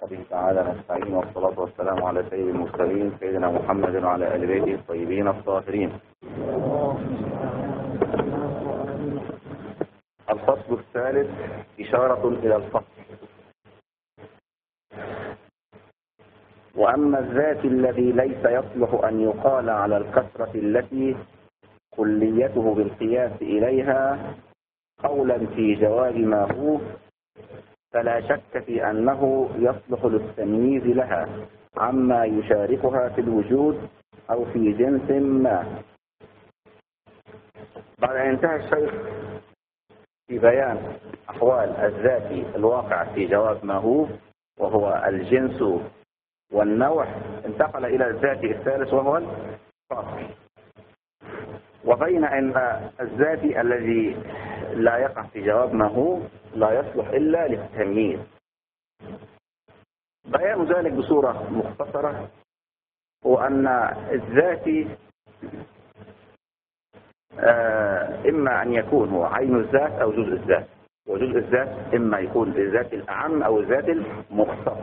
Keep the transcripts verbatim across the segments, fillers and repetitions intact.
وبه تعالى نستعين، والصلاة والسلام على سيد المرسلين سيدنا محمد وعلى آل بيته الطيبين الطاهرين. الفصل الثالث إشارة إلى الفصل. وأما الذات الذي ليس يصلح أن يقال على الكثرة التي كليته بالقياس إليها قولا في جواب ما هو، فلا شك في أنه يصلح للتمييز لها عما يشاركها في الوجود أو في جنس ما. بعد أن انتهى الشيخ في بيان أحوال الذات الواقع في جواب ما هو وهو الجنس والنوع، انتقل إلى الذات الثالث وهو الفصل. وبين أن الذات الذي لا يقع في جواب ما هو لا يصلح إلا للتمييز. بيان ذلك بصورة مختصرة هو أن الذات آه إما أن يكون هو عين الذات أو جزء الذات، وجزء الذات إما يكون الذات الأعم أو الذات المختص.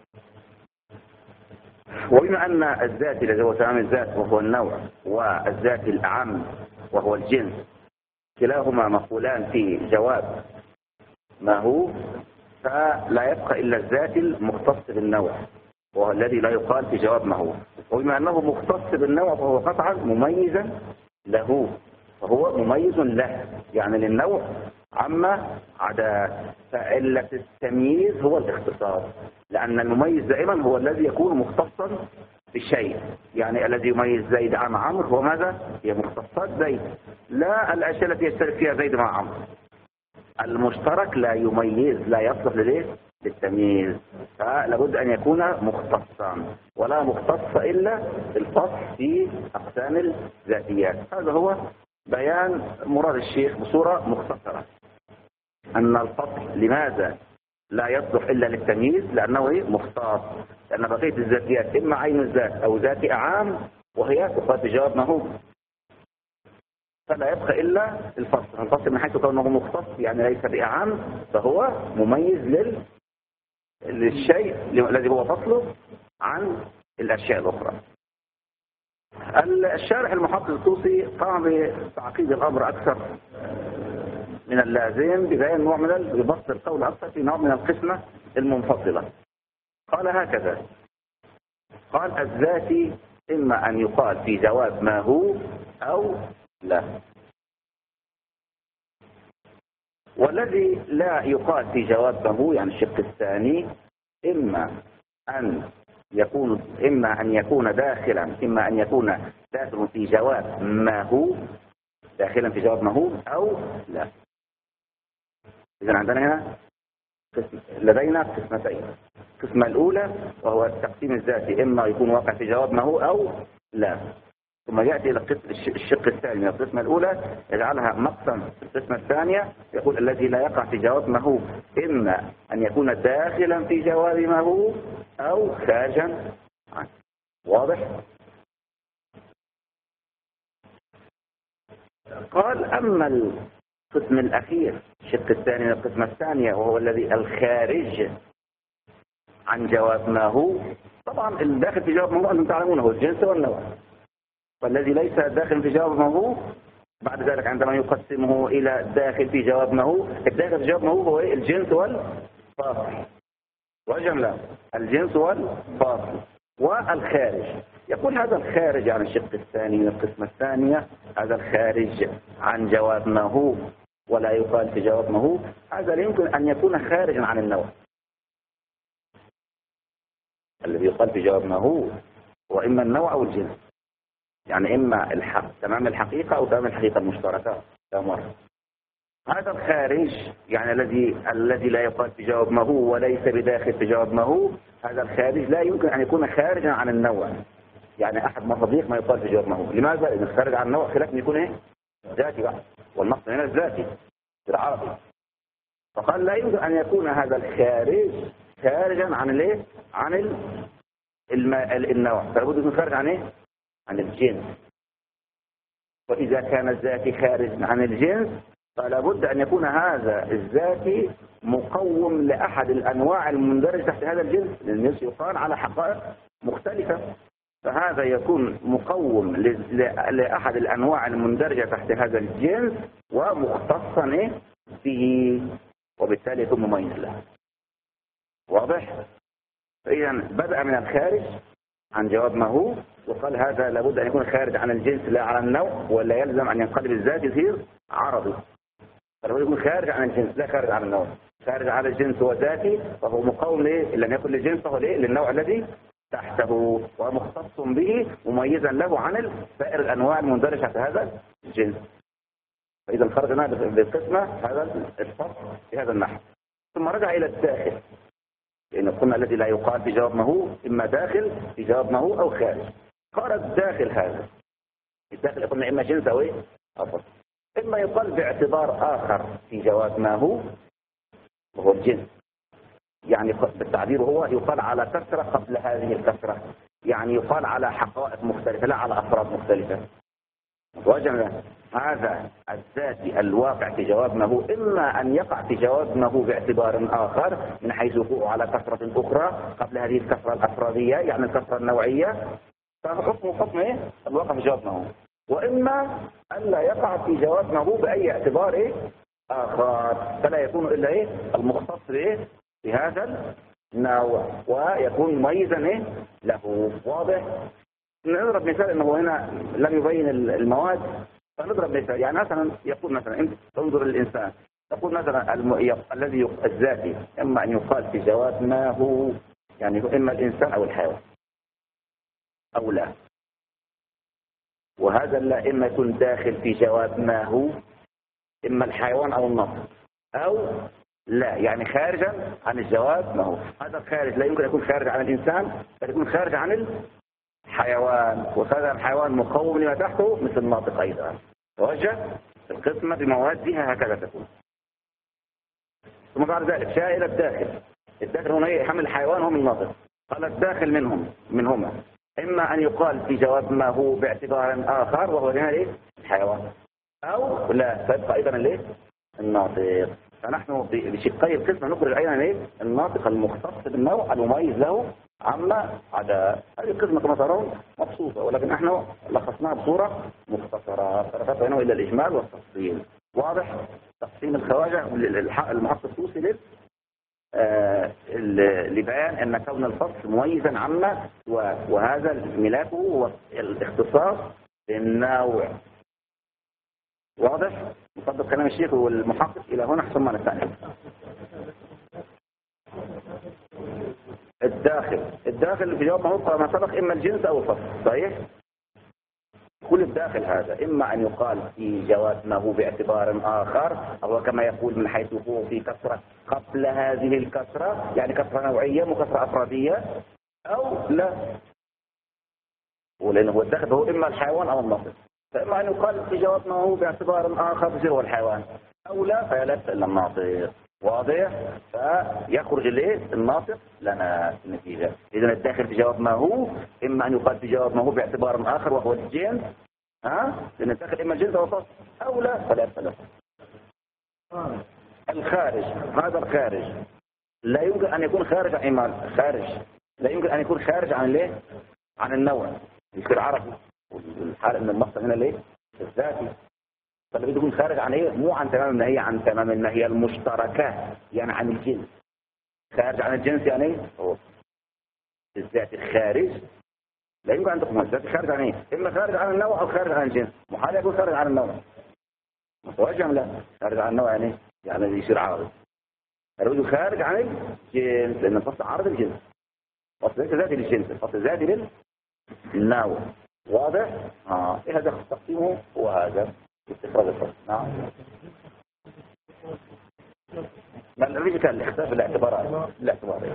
وبما أن الذات الذي هو تمام الذات وهو النوع والذات الأعم وهو الجنس كلاهما مقولان في جواب ما هو، فلا يبقى إلا الذات المختص بالنوع وهو الذي لا يقال في جواب ما هو. وبما أنه مختص بالنوع فهو قطعا مميزا له، فهو مميز له يعني للنوع عما عدا. فعلة التمييز هو الاختصاص، لأن المميز دائما هو الذي يكون مختصا بالشيء. يعني الذي يميز زيد عن عمرو هو ماذا؟ هي مختصات زيد، لا الأشياء التي يشترك فيها زيد مع عمرو. المشترك لا يميز، لا يصلح لليه؟ للتمييز. فلابد أن يكون مختصا، ولا مختص إلا الفصل في أقسام الذاتيات. هذا هو بيان مراد الشيخ بصورة مختصرة، أن الفصل لماذا لا يصلح إلا للتمييز؟ لأنه مختص، لأن بقية الذاتيات إما عين الذات أو ذات أعام وهي تقال بجواب ما هو، فلا يبقى إلا الفصل. الفصل من حيث كونه مختص يعني ليس بأعام، فهو مميز لل... للشيء الذي هو فصله عن الأشياء الأخرى. الشارح المحقق الطوسي قام بتعقيد الأمر أكثر من اللازم ببيان نوع من ببسط القول أكثر في نوع من القسمة المنفصلة. قال هكذا: قال الذاتي إما أن يقال في جواب ما هو أو لا، والذي لا يقال في جواب ما هو يعني الشق الثاني إما أن يكون إما أن يكون داخلا إما أن يكون داخلا في جواب ما هو داخلا في جواب ما هو أو لا. إذن عندنا هنا قسم، لدينا قسمتين. القسمة الأولى وهو التقسيم الذاتي إما يكون واقع في جواب ما هو أو لا، ثم يأتي إلى الشق الثاني من القسمة الأولى يجعلها مقسم. القسمة الثانية يقول الذي لا يقع في جواب ما هو إما أن يكون داخلا في جواب ما هو أو خارجا عنه. واضح؟ قال أما القسم الأخير الشق الثاني من القسمة الثانية وهو الذي الخارج عن جواب ما هو، طبعا الداخل في جواب ما هو أنتم تعلمونه هو الجنس والنوع، والذي ليس داخل في جواب ما هو بعد ذلك عندما يقسمه إلى داخل في جواب ما هو، الداخل في جواب ما هو هو الجنس والفاصل وجملة الجنس والفاصل والخارج. يقول هذا الخارج عن الشق الثاني من القسمة الثانية، هذا الخارج عن جواب ما هو ولا يقال في جواب ما هو، هذا لا يمكن أن يكون خارجا عن النوع. الذي يقال في جواب ما هو وإما النوع أو الجنس، يعني إما الحق تمام الحقيقة أو تمام الحقيقة المشتركة. مرة هذا الخارج يعني الذي الذي لا يقال في جواب ما هو وليس بداخل في جواب ما هو، هذا الخارج لا يمكن أن يكون خارجا عن النوع. يعني أحد مصاديق ما يقال في جواب ما هو. لماذا؟ لأن الخارج عن النوع خلاف يكون إيه؟ ذاتي بقى، والنص هنا الذاتي في العربي. فقال لا يمكن أن يكون هذا الخارج خارجا عن الايه؟ عن النوع، فلابد يكون خارج عن ايه؟ عن الجنس. وإذا كان الذاتي خارج عن الجنس فلا بد أن يكون هذا الذاتي مقوم لأحد الأنواع المندرجة تحت هذا الجنس، لأن الجنس يقال على حقائق مختلفة، فهذا يكون مقوم لأحد الأنواع المندرجة تحت هذا الجنس ومختصا به، وبالتالي يكون مميز له. واضح؟ فإذا بدأ من الخارج عن جواب ما هو، وقال هذا لابد أن يكون خارج عن الجنس لا على النوع، ولا يلزم أن ينقلب الذات يصير عرضي. فلابد يكون خارج عن الجنس لا خارج عن النوع. خارج عن الجنس هو ذاتي، فهو مقاوم ليه؟ إن لم يكن للجنس فهو ليه؟ للنوع الذي تحته، ومختص به مميزا له عن سائر الأنواع المندرجة تحت هذا الجنس. فإذا خرجنا بالقسمة هذا الفصل في هذا النحو. ثم رجع إلى الداخل، لأن قلنا الذي لا يقال في جواب ما هو إما داخل في جواب ما هو أو خارج. خرج داخل هذا الداخل، قلنا إما جنس أو إيه؟ أفضل. إما يقال باعتبار آخر في جواب ما هو وهو الجنس، يعني بالتعبير هو يقال على كثرة قبل هذه الكثرة، يعني يقال على حقائق مختلفة لا على أفراد مختلفة. وجمع هذا الذاتي الواقع في جواب ما هو إما أن يقع في جواب ما هو باعتبار آخر من حيث وقوعه على كثرة أخرى قبل هذه الكثرة الأفرادية، يعني الكثرة النوعية، فحكم حكم إيه؟ الواقع في جواب ما هو. وإما أن لا يقع في جواب ما هو بأي اعتبار إيه؟ آخر، فلا يكون إلا إيه؟ المختص إيه؟ في هذا النوع، ويكون مميزا إيه؟ له. واضح؟ نضرب مثال انه هنا لم يبين المواد، فنضرب مثال. يعني مثلا يقول مثلا انت تنظر للانسان، تقول مثلا الم... الذي الذاتي اما ان يقال في جواب ما هو، يعني اما الانسان او الحيوان او لا، وهذا لا اما يكون داخل في جواب ما هو اما الحيوان او النص، او لا يعني خارجا عن الجواب ما هو. هذا الخارج لا يمكن يكون خارج عن الانسان، بل يكون خارج عن ال... حيوان، وهذا الحيوان مقوم لما تحته مثل الناطق أيضا. توجه القسمة بموادها هكذا تكون. ثم بعد ذلك جاء إلى الداخل. الداخل هنا يحمل الحيوان هم الناطق. قال الداخل منهم منهما إما أن يقال في جواب ما هو باعتبار آخر وهو هنا إيه؟ الحيوان، أو لا تبقى أيضا ليه؟ الناطق. فنحن بشقي القسمة نخرج أيضا إيه؟ الناطق المختص بالنوع المميز له عما عدا. هذه القسمة كما ترون مبسوطة، ولكن نحن لخصناها بصورة مختصرة، فرفعت هنا إلى الإجمال والتفصيل. واضح؟ تقسيم الخواجة المحقق الطوسي آه لبيان أن كون الفصل مميزا عما، وهذا ملاكه هو الاختصاص بالنوع. واضح؟ نطبق كلام الشيخ والمحقق إلى هنا ثم نستأنف. الداخل الداخل في جواب ما هو ما سبق إما الجنس أو الفصل. صحيح؟ كل الداخل هذا إما أن يقال في جواب ما هو باعتبار آخر، أو كما يقول من حيث هو في كثرة قبل هذه الكثرة، يعني كثرة نوعية وكثرة أفرادية، أو لا، ولأنه هو الداخل هو إما الحيوان أو الناطق. فإما أن يقال في جواب ما هو باعتبار آخر يصير هو الحيوان، أو لا فلا إلا الناطق. واضح؟ فيخرج الايه؟ الناطق لنا في النتيجة. إذا الداخل في جواب ما هو إما أن يقال في جواب ما هو باعتبار آخر وهو الجنس، ها؟ لأن الداخل إما الجنس أو الفصل، أو لا فلا فلا. الخارج، هذا الخارج لا يمكن أن يكون خارج عن إيمان. خارج لا يمكن أن يكون خارج عن الايه؟ عن النوع. يصير عربي، والحال أن المقصد هنا الايه؟ الذاتي. فالذي يكون خارج عن ايه؟ مو عن تمام النهي، عن تمام النهي المشتركة، يعني عن الجنس. خارج عن الجنس يعني ايه؟ هو الذات الخارج لا يمكن ان تكون الذات خارج عن ايه؟ اما خارج عن النوع او خارج عن الجنس. محال يكون خارج عن النوع. متوجه لا خارج عن النوع يعني ايه؟ يعني يصير عارض. الرجل خارج عن الجنس لان الفصل عارض الجنس. فصل ليس ذاتي للجنس، الفصل ذاتي للنوع. واضح؟ اه ايه هذا تقسيمه؟ هو هذا استخراج الفصل. نعم. بل الرجل كان الاختلاف بالاعتبارات الاعتبارات.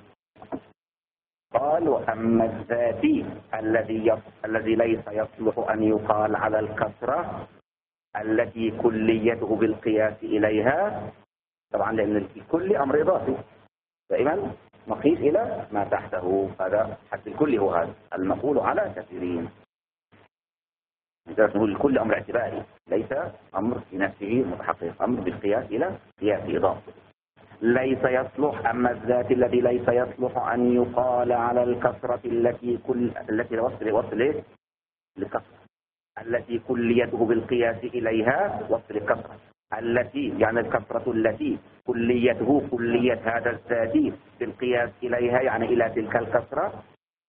قال وأما الذاتي الذي يص... الذي ليس يصلح أن يقال على الكثرة التي كليته بالقياس إليها، طبعا لأن الكل أمر إضافي دائما مقيس إلى ما تحته. هذا حد الكل هو هذا المقول على كثيرين. لذلك نقول كل أمر اعتباري ليس أمر في نفسه متحقق، أمر بالقياس إلى قياس إضافة. ليس يصلح، أما الذات الذي ليس يصلح أن يقال على الكثرة التي كل التي وصل وصل إيه؟ لكثرة، التي كليته بالقياس إليها وصل الكثرة، التي يعني الكثرة التي كليته كلية هذا الذات بالقياس إليها يعني إلى تلك الكثرة.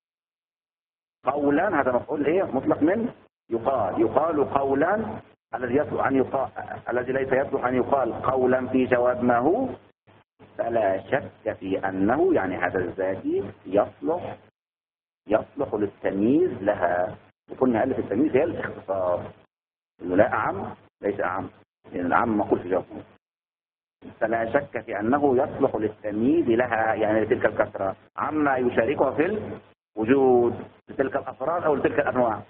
قولا هذا مفعول إيه مطلق من يقال، يقال قولا الذي يصلح أن يقال، الذي ليس يصلح أن يقال قولا في جواب ما هو، فلا شك في أنه يعني هذا الذات يصلح يصلح للتمييز لها. وكنا ألف التمييز هي الاختصاص، إنه لا أعم ليس أعم، لأن الأعم مقول في جوابه. فلا شك في أنه يصلح للتمييز لها يعني لتلك الكثرة عما يشاركها في الوجود لتلك الأفراد أو لتلك الأنواع،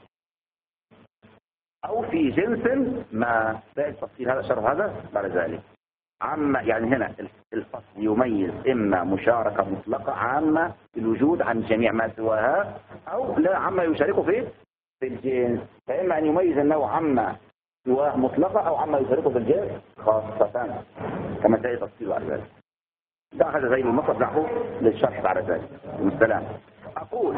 أو في جنس ما. لا تفصيل هذا شرح هذا بعد ذلك. عما يعني هنا الفصل يميز إما مشاركة مطلقة عامة في الوجود عن جميع ما سواها، أو لا عما يشاركه في في الجنس، فإما أن يميز النوع عما سواه مطلقة أو عما يشاركه في الجنس خاصة كما سيأتي تفصيل بعد ذلك. ده هذا زي المطلب دعه للشرح بعد ذلك. السلام. أقول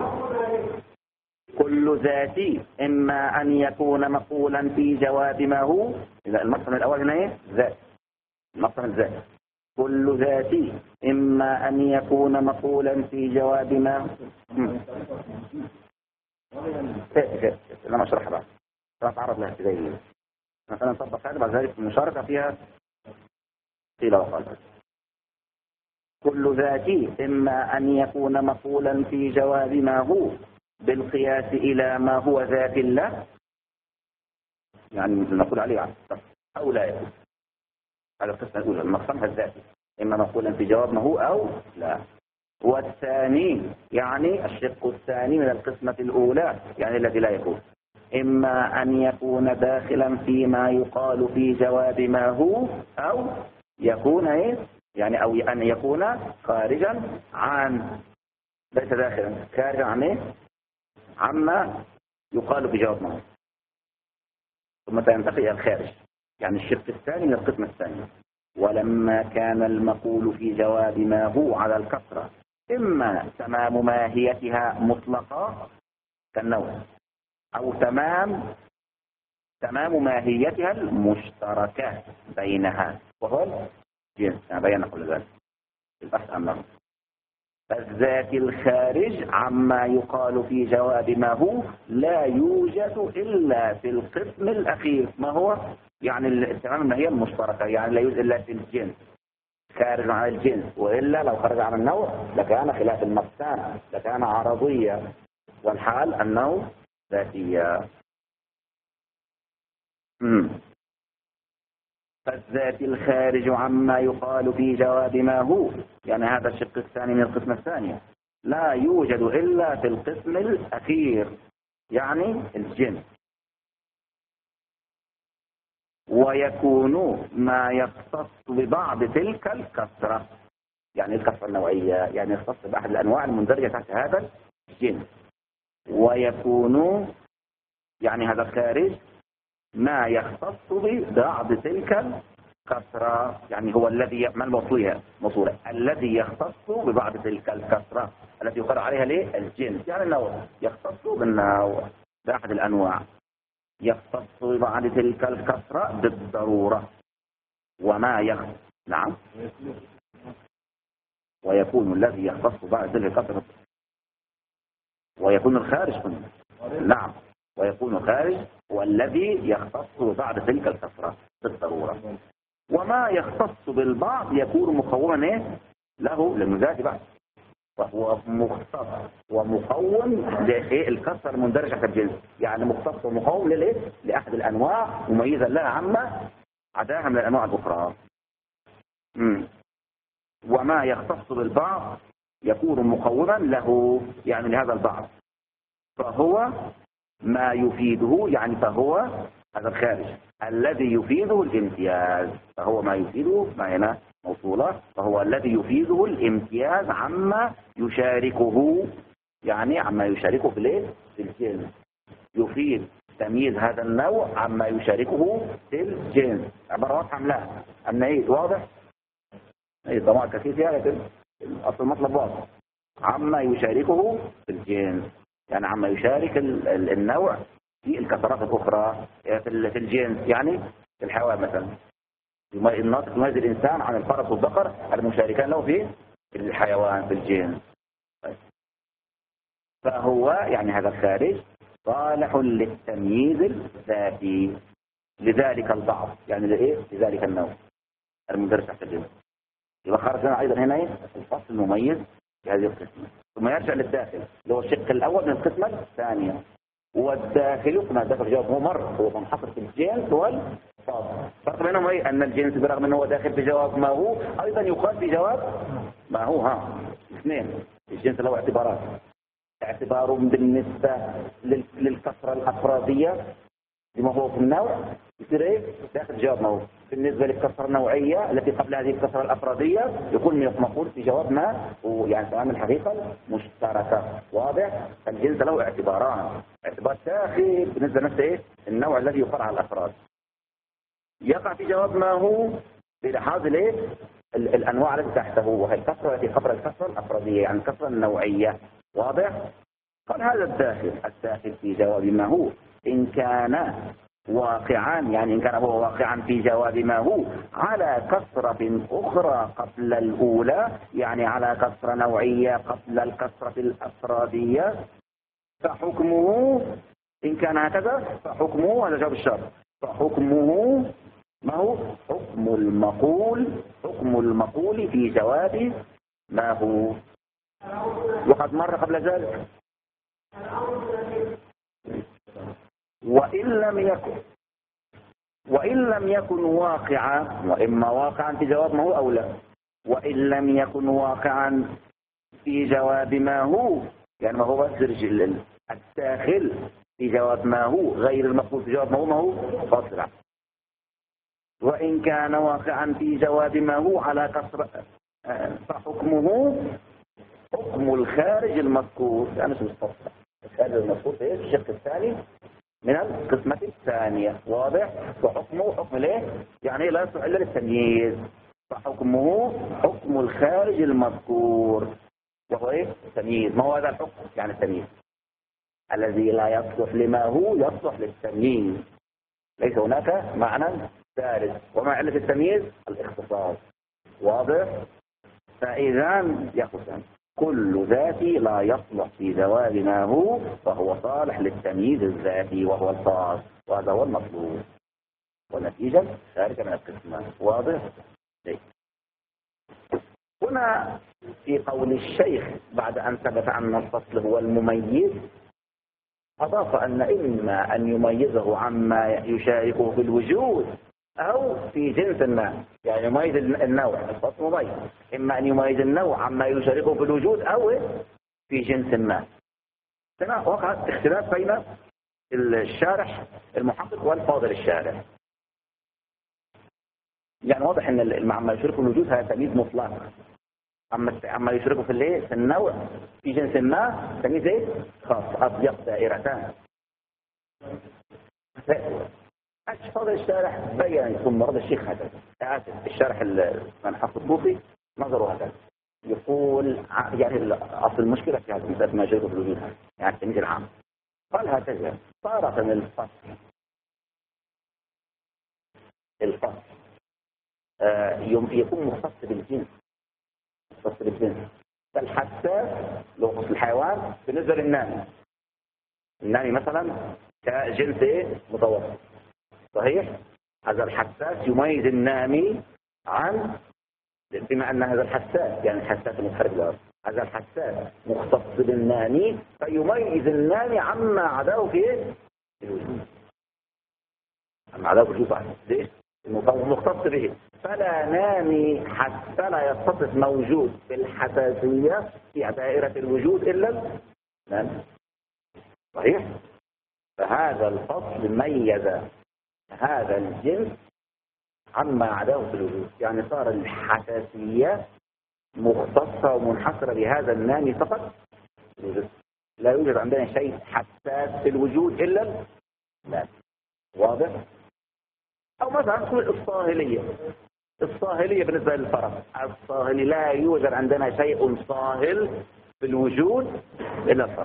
كل ذاتي إما أن يكون مقولا في جواب ما هو، إذا المقسم الأول هنا إيه؟ ذات، المقسم الذات. كل ذاتي إما أن يكون مقولا في جواب ما لما أشرح بقى أتعرض لها ابتدائيا مثلا نطبق هذا بعد ذلك المشاركة فيها قيل وقال. كل ذاتي إما أن يكون مقولا في جواب ما هو بالقياس إلى ما هو ذات الله، يعني نقول عليه أو لا يكون. هذا القسم الأولى المقسم الذاتي، إما مقولا في جواب ما هو أو لا. والثاني يعني الشق الثاني من القسمة الأولى يعني الذي لا يكون، إما أن يكون داخلا فيما يقال في جواب ما هو، أو يكون إيه يعني أو أن يكون خارجا عن، ليس داخلا، خارجا عن إيه عما يقال في جواب ما هو، ثم تنتقل إلى الخارج يعني الشق الثاني من القسم الثاني. ولما كان المقول في جواب ما هو على الكثرة إما تمام ماهيتها مطلقة كالنوع، أو تمام تمام ماهيتها المشتركة بينها وهو الجنس، بينا كل ذلك البحث عنه. فالذات الخارج عما يقال في جواب ما هو لا يوجد إلا في القسم الأخير. ما هو يعني التمام الماهية المشتركة، يعني لا يوجد إلا في الجنس، خارج عن الجنس، وإلا لو خرج عن النوع لكان خلاف المقسام، لكان عرضية، والحال أنه ذاتية. امم فالذات الخارج عما يقال في جواب ما هو يعني هذا الشق الثاني من القسم الثاني لا يوجد إلا في القسم الأخير يعني الجنس. ويكون ما يختص ببعض تلك الكثرة يعني الكثرة النوعية، يعني يختص بأحد الأنواع المندرجة تحت هذا الجنس. ويكون يعني هذا الخارج ما يختص ببعض تلك الكثرة يعني هو الذي ما الموصولها موصولة الذي يختص ببعض تلك الكثرة التي يقال عليها ليه الجنس، يعني النوع يختص بالنوع بأحد الأنواع، يختص ببعض تلك الكثرة بالضرورة. وما يختص نعم ويكون الذي يختص ببعض تلك الكثرة ويكون الخارج منه. نعم ويكون الخارج والذي يختص ببعض تلك الكثرة بالضرورة. وما يختص بالبعض يكون مقوما إيه؟ له للمزاج بعد، فهو مختص ومقوم للكثرة المندرجة في الجنس، يعني مختص ومقوم للإيه؟ لأحد الأنواع مميزا لها عما عداها من الأنواع الأخرى. مم. وما يختص بالبعض يكون مقوما له يعني لهذا البعض، فهو ما يفيده يعني فهو هذا الخارج الذي يفيده الامتياز، فهو ما يفيده ما هنا موصولة، فهو الذي يفيده الامتياز عما يشاركه يعني عما يشاركه في الايه في الجنس، يفيد لتمييز هذا النوع عما يشاركه في الجنس. عبارة واضحة أم لا؟ النعيد واضح؟ أي ضمائر كثير فيها لكن أصل المطلب واضح. عما يشاركه في الجنس يعني عما يشارك النوع في الكسرات الأخرى في الجنس، يعني في الحيوان مثلا الناطق يميز الإنسان عن الفرس والبقر المشاركان له في الحيوان في الجنس. فهو يعني هذا الخارج صالح للتمييز الذاتي لذلك البعض، يعني لإيه؟ لذلك النوع المندرج تحت الجنس. يبقى خرج لنا أيضا هنا إيه؟ الفصل المميز في هذه القسمة. ثم يرجع للداخل اللي هو الشق الأول من القسمة الثانية. والداخل كما ذكر جواب هو مر هو منحصر في الجنس والفاصل. فرق بينهم ايه؟ ان الجنس برغم انه هو داخل في جواب ما هو ايضا يقال في جواب ما هو. ها اثنين. الجنس له اعتبارات. اعتبار بالنسبه للكسره الافراديه لما هو في النوع يصير ايه؟ داخل جواب ما هو. بالنسبه للكسره النوعيه التي قبل هذه الكسره الافراديه يكون مقول في جواب ما هو، يعني تمام الحقيقه مشتركه. واضح؟ الجنس له اعتباران. اعتبار داخل بالنسبه لنفسه ايه؟ النوع الذي يقر على الافراد يقع في جواب ما هو بلحاظ الايه؟ الانواع التي تحته، وهي الكسره التي قبل الكسره الافراديه يعني الكسره النوعيه. واضح؟ قال هذا الداخل الداخل في جواب ما هو إن كان واقعا، يعني إن كان هو واقعا في جواب ما هو على كسرة أخرى قبل الأولى، يعني على كسرة نوعية قبل الكسرة الأفرادية، فحكمه إن كان هكذا فحكمه هذا جواب الشرط. فحكمه ما هو؟ حكم المقول حكم المقول في جواب ما هو. وقد مر قبل ذلك. وإن لم يكن وإن لم يكن واقعا، وإما واقعا في جواب ما هو أو لا، وإن لم يكن واقعا في جواب ما هو، يعني ما هو الداخل في جواب ما هو غير المقصود في جواب ما هو ما هو فاصل. وإن كان واقعا في جواب ما هو على كسر فحكمه حكم الخارج المذكور، يعني مش مستفصل. الخارج المذكور في الشق الثاني من القسمة الثانية. واضح؟ وحكمه حكم ليه؟ يعني لا يصلح إلا للتمييز. فحكمه حكم الخارج المذكور وهو ايه؟ التمييز. ما هو هذا الحكم؟ يعني التمييز الذي لا يصلح لما هو يصلح للتمييز. ليس هناك معنى ثالث. وما علة التمييز؟ الاختصاص. واضح؟ فإذا يقسم كل ذاتي لا يصلح في جواب ما هو فهو صالح للتمييز الذاتي وهو الخاص، وهذا هو المطلوب والنتيجة خارجة من القسمة. واضح؟ ليه؟ هنا في قول الشيخ بعد أن ثبت أن الفصل هو المميز أضاف أن إما أن يميزه عما يشاركه في الوجود أو في جنس ما، يعني يميز النوع الفصل مميز، إما أن يميز النوع عما يشاركه في الوجود أو في جنس ما. هنا وقع اختلاف بين الشارح المحقق والفاضل الشارح. يعني واضح أن عما يشاركه في الوجود هذا تمييز مطلق، أما عما يشاركه في الايه؟ في النوع في جنس ما تمييز ايه؟ خاص. أضيق دائرتان. فاضل الشارح بين ثم رد الشيخ هذا آسف الشارح المنحف الصوفي نظره هذا يقول يعني أصل المشكلة في هذا المثال ما يشاركه في الوجود يعني التمييز العام. قال هكذا صارت الفصل الفصل آه يكون مختص بالجنس مختص بالجنس فالحساس لو خص الحيوان بالنسبة للنامي. النامي مثلا كجنس ايه؟ متوسط. صحيح؟ هذا الحساس يميز النامي عن، بما أن هذا الحساس يعني الحساس المتحرك الأرض، هذا الحساس مختص بالنامي فيميز النامي عما عداه في الوجود. عما عداه في الوجود صحيح. ليش؟ مختص به. فلا نامي حتى لا يتصف موجود بالحساسية في دائرة الوجود إلا النامي. صحيح؟ فهذا الفصل ميز هذا الجنس عما عداه في الوجود، يعني صار الحساسية مختصة ومنحصرة بهذا النامي فقط. لا يوجد عندنا شيء حساس في الوجود إلا لا. واضح؟ أو مثلا نقول الصاهلية. الصاهلية بالنسبة للفرس، الصاهلي لا يوجد عندنا شيء صاهل في الوجود إلا الفرس.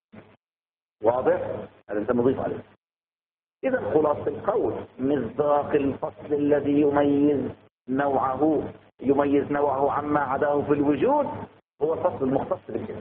واضح؟ هذا أنت نضيف عليه. إذا خلاصة القول مصداق الفصل الذي يميز نوعه يميز نوعه عما عداه في الوجود هو الفصل المختص بالجنس.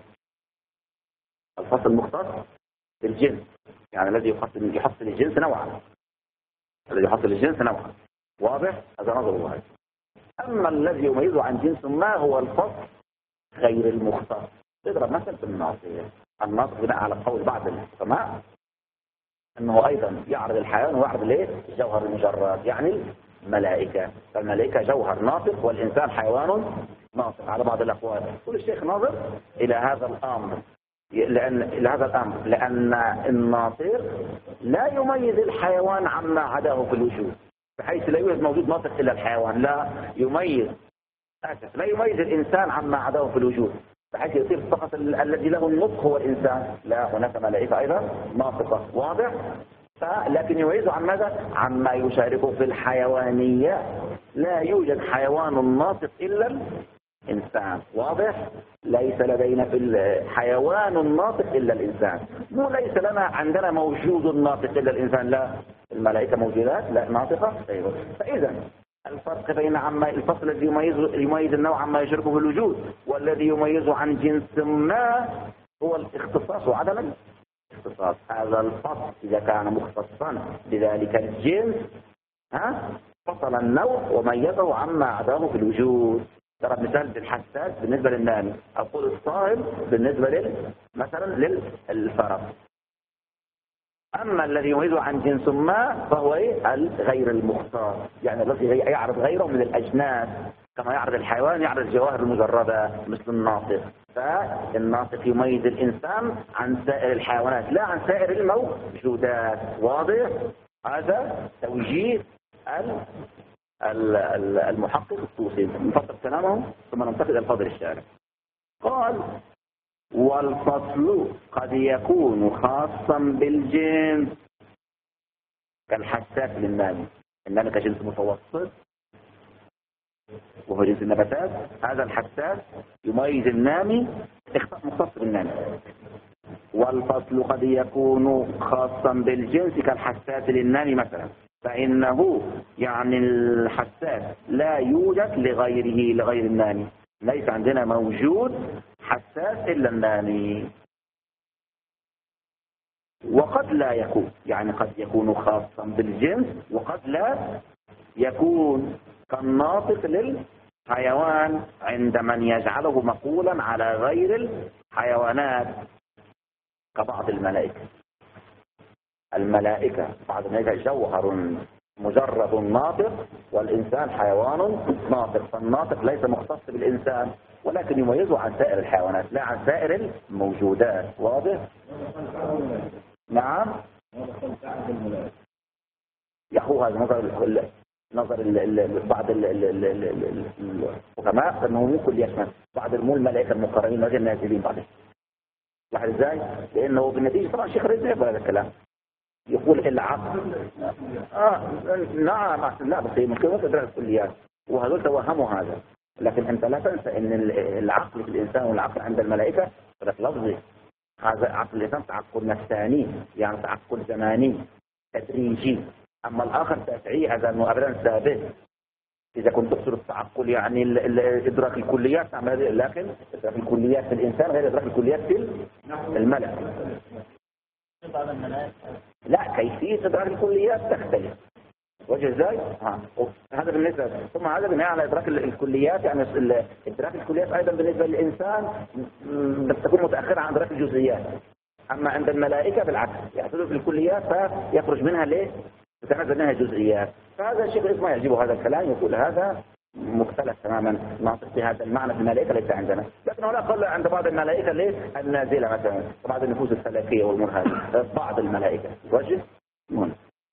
الفصل المختص بالجنس يعني الذي يحصل يحصل الجنس نوعا. الذي يحصل الجنس نوعا. واضح؟ هذا نظر هذا. أما الذي يميزه عن جنس ما هو الفصل غير المختص. اضرب مثل في الناصية. الناص بناء على قول بعض الحكماء أنه أيضا يعرض الحيوان ويعرض الايه؟ الجوهر المجرد، يعني الملائكة. فالملائكة جوهر ناطق والإنسان حيوان ناطق على بعض الأقوال. كل الشيخ ناظر إلى هذا الأمر لأن إلى هذا الأمر لأن الناطق لا يميز الحيوان عما عداه في الوجود، بحيث لا يوجد موجود ناطق إلا الحيوان، لا يميز آسف لا يميز الإنسان عما عداه في الوجود، بحيث يصير فقط الذي له النطق هو الإنسان. لا، هناك ملائكة أيضا ناطقة. واضح؟ لكن يميزه عن ماذا؟ عما يشاركه في الحيوانية. لا يوجد حيوان ناطق إلا الإنسان. واضح؟ ليس لدينا في الحيوان الناطق إلا الإنسان. مو ليس لنا عندنا موجود ناطق إلا الإنسان، لا، الملائكة موجودات لا ناطقة. فإذا الفرق بين عما الفصل الذي يميز يميز النوع عما يشاركه في الوجود والذي يميزه عن جنس ما هو الاختصاص وعدم الاختصاص. هذا الفصل إذا كان مختصا بذلك الجنس ها فصل النوع وميزه عما عداه في الوجود. ترى مثال بالحساس بالنسبة للنامي، أقول الصائم بالنسبة لل مثلا للفرس. أما الذي يميزه عن جنس ما فهو إيه؟ غير المختار، يعني الذي يعرض غيره من الأجناس كما يعرض الحيوان يعرض الجواهر المجردة مثل الناطق. فالناطق يميز الإنسان عن سائر الحيوانات لا عن سائر الموجودات. واضح؟ هذا توجيه المحقق الطوسي. نفصل كلامه ثم ننتقل إلى الفاضل الشارع. قال: والفصل قد يكون خاصا بالجنس كالحساس للنامي. النامي كجنس متوسط وهو جنس النباتات. هذا الحساس يميز النامي مختص بالنامي. والفصل قد يكون خاصا بالجنس كالحساس للنامي مثلا، فإنه يعني الحساس لا يوجد لغيره لغير النامي. ليس عندنا موجود حساس إلا النامي. وقد لا يكون، يعني قد يكون خاصا بالجنس وقد لا يكون كالناطق للحيوان عند من يجعله مقولا على غير الحيوانات كبعض الملائكة. الملائكة بعض الملائكة جوهر مجرد ناطق والإنسان حيوان ناطق، فالناطق ليس مختص بالإنسان ولكن يميزه عن سائر الحيوانات لا عن سائر الموجودات. واضح؟ نعم يا أخو هذا نظر ال نظر ال ال بعض الحكماء أنه مو كل يشمل بعض المول الملائكة المقربين وغير النازلين بعضهم. لاحظ ازاي؟ لأنه بالنتيجة طبعا شيخ رزق يقبل هذا الكلام، يقول العقل آه نعم لا بس ممكن ما تدرس الكليات وهذول توهموا هذا، لكن أنت لا تنسى أن العقل في الإنسان والعقل عند الملائكة ثلاث لفظي. هذا عقل الإنسان تعقل نفساني يعني تعقل زماني تدريجي، أما الآخر تأسعي هذا أنه أبدا ثابت. إذا كنت تقصد التعقل يعني إدراك الكليات لكن إدراك الكليات في الإنسان غير إدراك الكليات في الملك. لا كيفية إدراك الكليات تختلف. وجه ازاي؟ ها هذا بالنسبة ثم هذا بناء على إدراك الكليات، يعني إدراك الكليات أيضا بالنسبة للإنسان تكون متأخرة عن إدراك الجزئيات. أما عند الملائكة بالعكس يحصل في الكليات فيخرج منها ليه؟ تتنزل منها جزئيات. فهذا الشيخ ما يعجبه هذا الكلام، يقول هذا مختلف تماما ناطق بهذا المعنى في الملائكة ليس عندنا، لكن هناك قال عند بعض الملائكة ليه النازلة مثلا بعض النفوس الفلكية والمرهبة بعض الملائكة وجه هنا.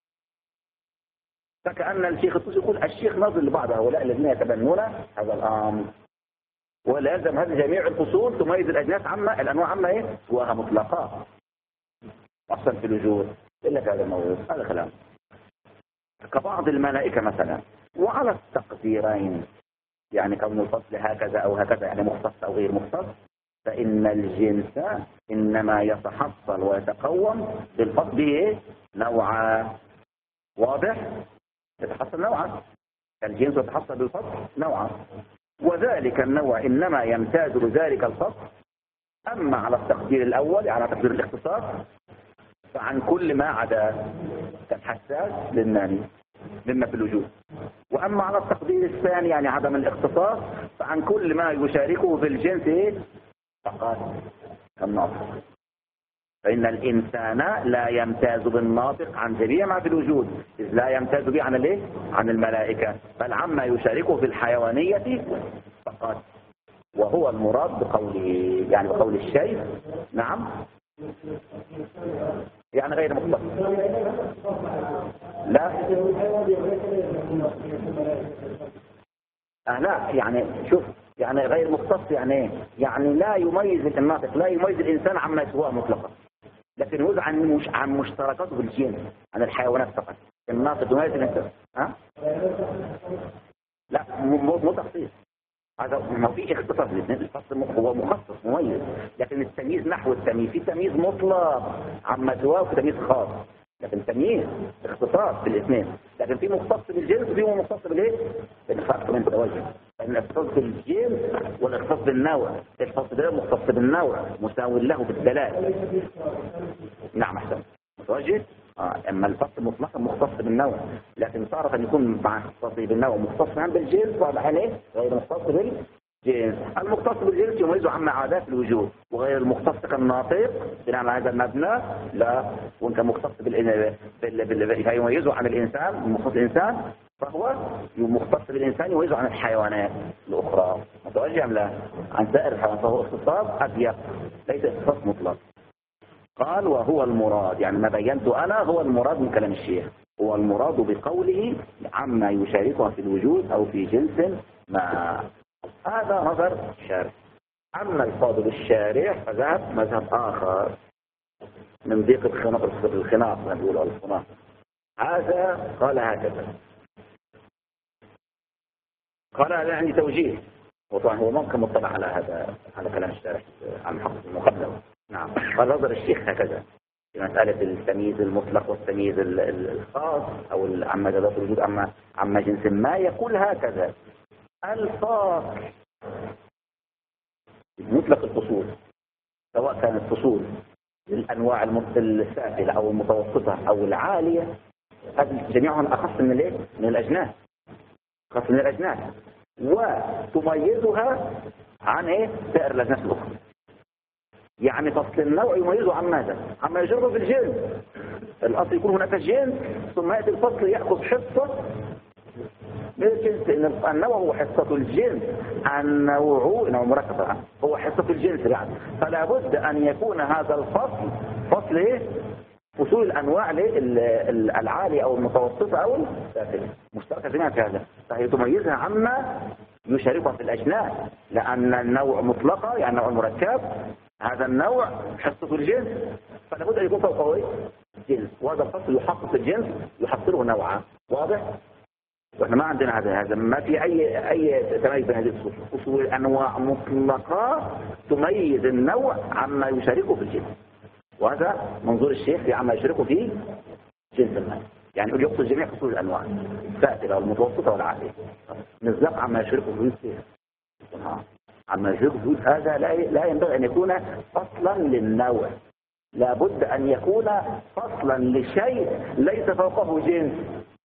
فكأن الشيخ الطوسي يقول الشيخ نظر لبعض هؤلاء الذين يتبنون هذا الأمر، ولازم هذه جميع الفصول تميز الأجناس عما الأنواع عما ايه سواها مطلقة أصلا في الوجود. إلا في هذا الموضوع هذا كلام. كبعض الملائكة مثلا، وعلى التقديرين يعني كون الفصل هكذا أو هكذا يعني مختص أو غير مختص، فإن الجنس إنما يتحصل ويتقوم بالفصل به نوعا. واضح؟ يتحصل نوعا، الجنس يتحصل بالفصل نوعا، وذلك النوع إنما يمتاز بذلك الفصل. أما على التقدير الأول على تقدير الاختصاص فعن كل ما عدا كالحساس للناني مما في الوجود. وأما على التقدير الثاني يعني عدم الاختصاص فعن كل ما يشاركه في الجنس فقط كالناطق. فإن الإنسان لا يمتاز بالناطق عن جميع ما في الوجود، إذ لا يمتاز به عن الايه؟ عن الملائكة، بل عما يشاركه في الحيوانية فقط. وهو المراد بقوله يعني بقول الشيخ نعم يعني غير مختص. لا آه لا يعني شوف يعني غير مختص يعني ايه؟ يعني لا يميز الناطق، لا يميز الإنسان عما سواه مطلقا، لكن يميز عن مش عن مشتركاته بالجنس عن الحيوانات فقط. الناطق يميز الإنسان ها؟ لا مو تخصيص، هذا ما في اختصاص الاثنين. الفصل هو مخصص مميز، لكن التمييز نحو التمييز في تمييز مطلق عما سواه وفي تمييز خاص، لكن تمييز اختصاص بالاثنين. لكن في مختص بالجنس وفي مختص بالايه؟ بالفرق من توجه. الاختصاص بالجنس والاختصاص بالنوع، الاختصاص ده مختص بالنوع مساو له بالدلاله. نعم احسن متوجه. آه. اما الفصل مطلقا مختص بالنوع، لكن تارة يكون مع اختصاصه بالنوع مختص عن بالجنس وعلى ايه غير مختص بالجنس. المختص بالجنس يميزه عما عادات الوجود، وغير المختص كالناطق بناء على هذا المبنى لا. وانت مختص بال فيميزه عن الانسان، المختص بالانسان فهو مختص بالانسان يميزه عن الحيوانات الاخرى. متوجه ام لا؟ عن سائر الحيوانات فهو اختصاص اضيق ليس اختصاص مطلق. قال وهو المراد يعني ما بينته أنا هو المراد من كلام الشيخ، هو المراد بقوله عما يشاركها في الوجود أو في جنس ما. هذا نظر الشارع. أما الفاضل الشارع فذهب مذهب آخر من ضيق الخناق نقول الخناق. هذا قال هكذا، قال أنا عندي توجيه، وطبعا هو ممكن مطلع على هذا على كلام الشارع عن حق المقدم. نعم قال نظر الشيخ هكذا في مسألة التمييز المطلق والتمييز الخاص أو عما جزاء الوجود عما عما جنس ما. يقول هكذا الفاصل مطلق الفصول سواء كانت فصول للأنواع السافلة أو المتوسطة أو العالية، هذه جميعهم أخص من الايه؟ من الأجناس، أخص من الأجناس، وتميزها عن ايه؟ سائر الأجناس الأخرى. يعني فصل النوع يميزه عن ماذا؟ عما يجربه في الجنس. الأصل يكون هناك جنس ثم يأتي الفصل يأخذ حصة من الجنس، لأن النوع هو حصة الجنس، النوع نوع مركب هو حصة الجنس يعني. فلا بد أن يكون هذا الفصل فصل ايه؟ فصول الأنواع العالية أو المتوسطة أو السافلة مشتركة جميعا في هذا، فهي تميزها عما يشاركها في الأجناس، لأن النوع مطلقة يعني نوع مركب، هذا النوع حصة الجنس فلا بد أن يكون فوقه ايه؟ جنس، وهذا الفصل يحقق الجنس يحصله نوعا. واضح؟ واحنا ما عندنا هذا هذا ما في أي أي تميز بين هذه الفصول. فصول أنواع مطلقة تميز النوع عما يشاركه في الجنس، وهذا منظور الشيخ في عما يشاركه في جنس المال. يعني يقصد جميع فصول الأنواع السافلة والمتوسطة والعالية، مصداق عما يشاركه في الجنس. عما يشاركه في الجنس هذا لا لا ينبغي أن يكون فصلا للنوع، لابد أن يكون فصلا لشيء ليس فوقه جنس،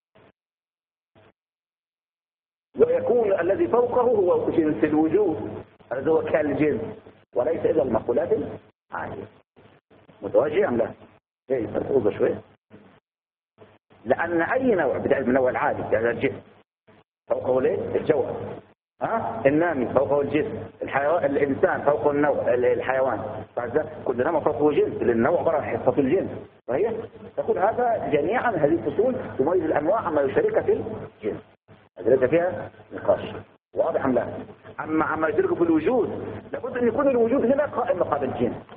ويكون الذي فوقه هو جنس الوجود، هذا هو كالجنس وليس إلا المقولات العالية. متوجه أم لا؟ ايه تنقوض شوية. لأن أي نوع بدأ من النوع العالي يعني الجسم فوقه ليه؟ الجوهر، ها؟ النامي فوقه الجسم، الحيوان الإنسان فوقه النوع الحيوان، كل نوع فوقه جنس لأن النوع عبارة عن حصة الجنس. فهي تقول هذا جميعا هذه الفصول تميز الأنواع عما يشاركها في الجنس، هذا ليس فيها نقاش. واضح أم لا؟ أما عما يشاركه في الوجود لابد أن يكون الوجود هنا قائم مقابل الجنس،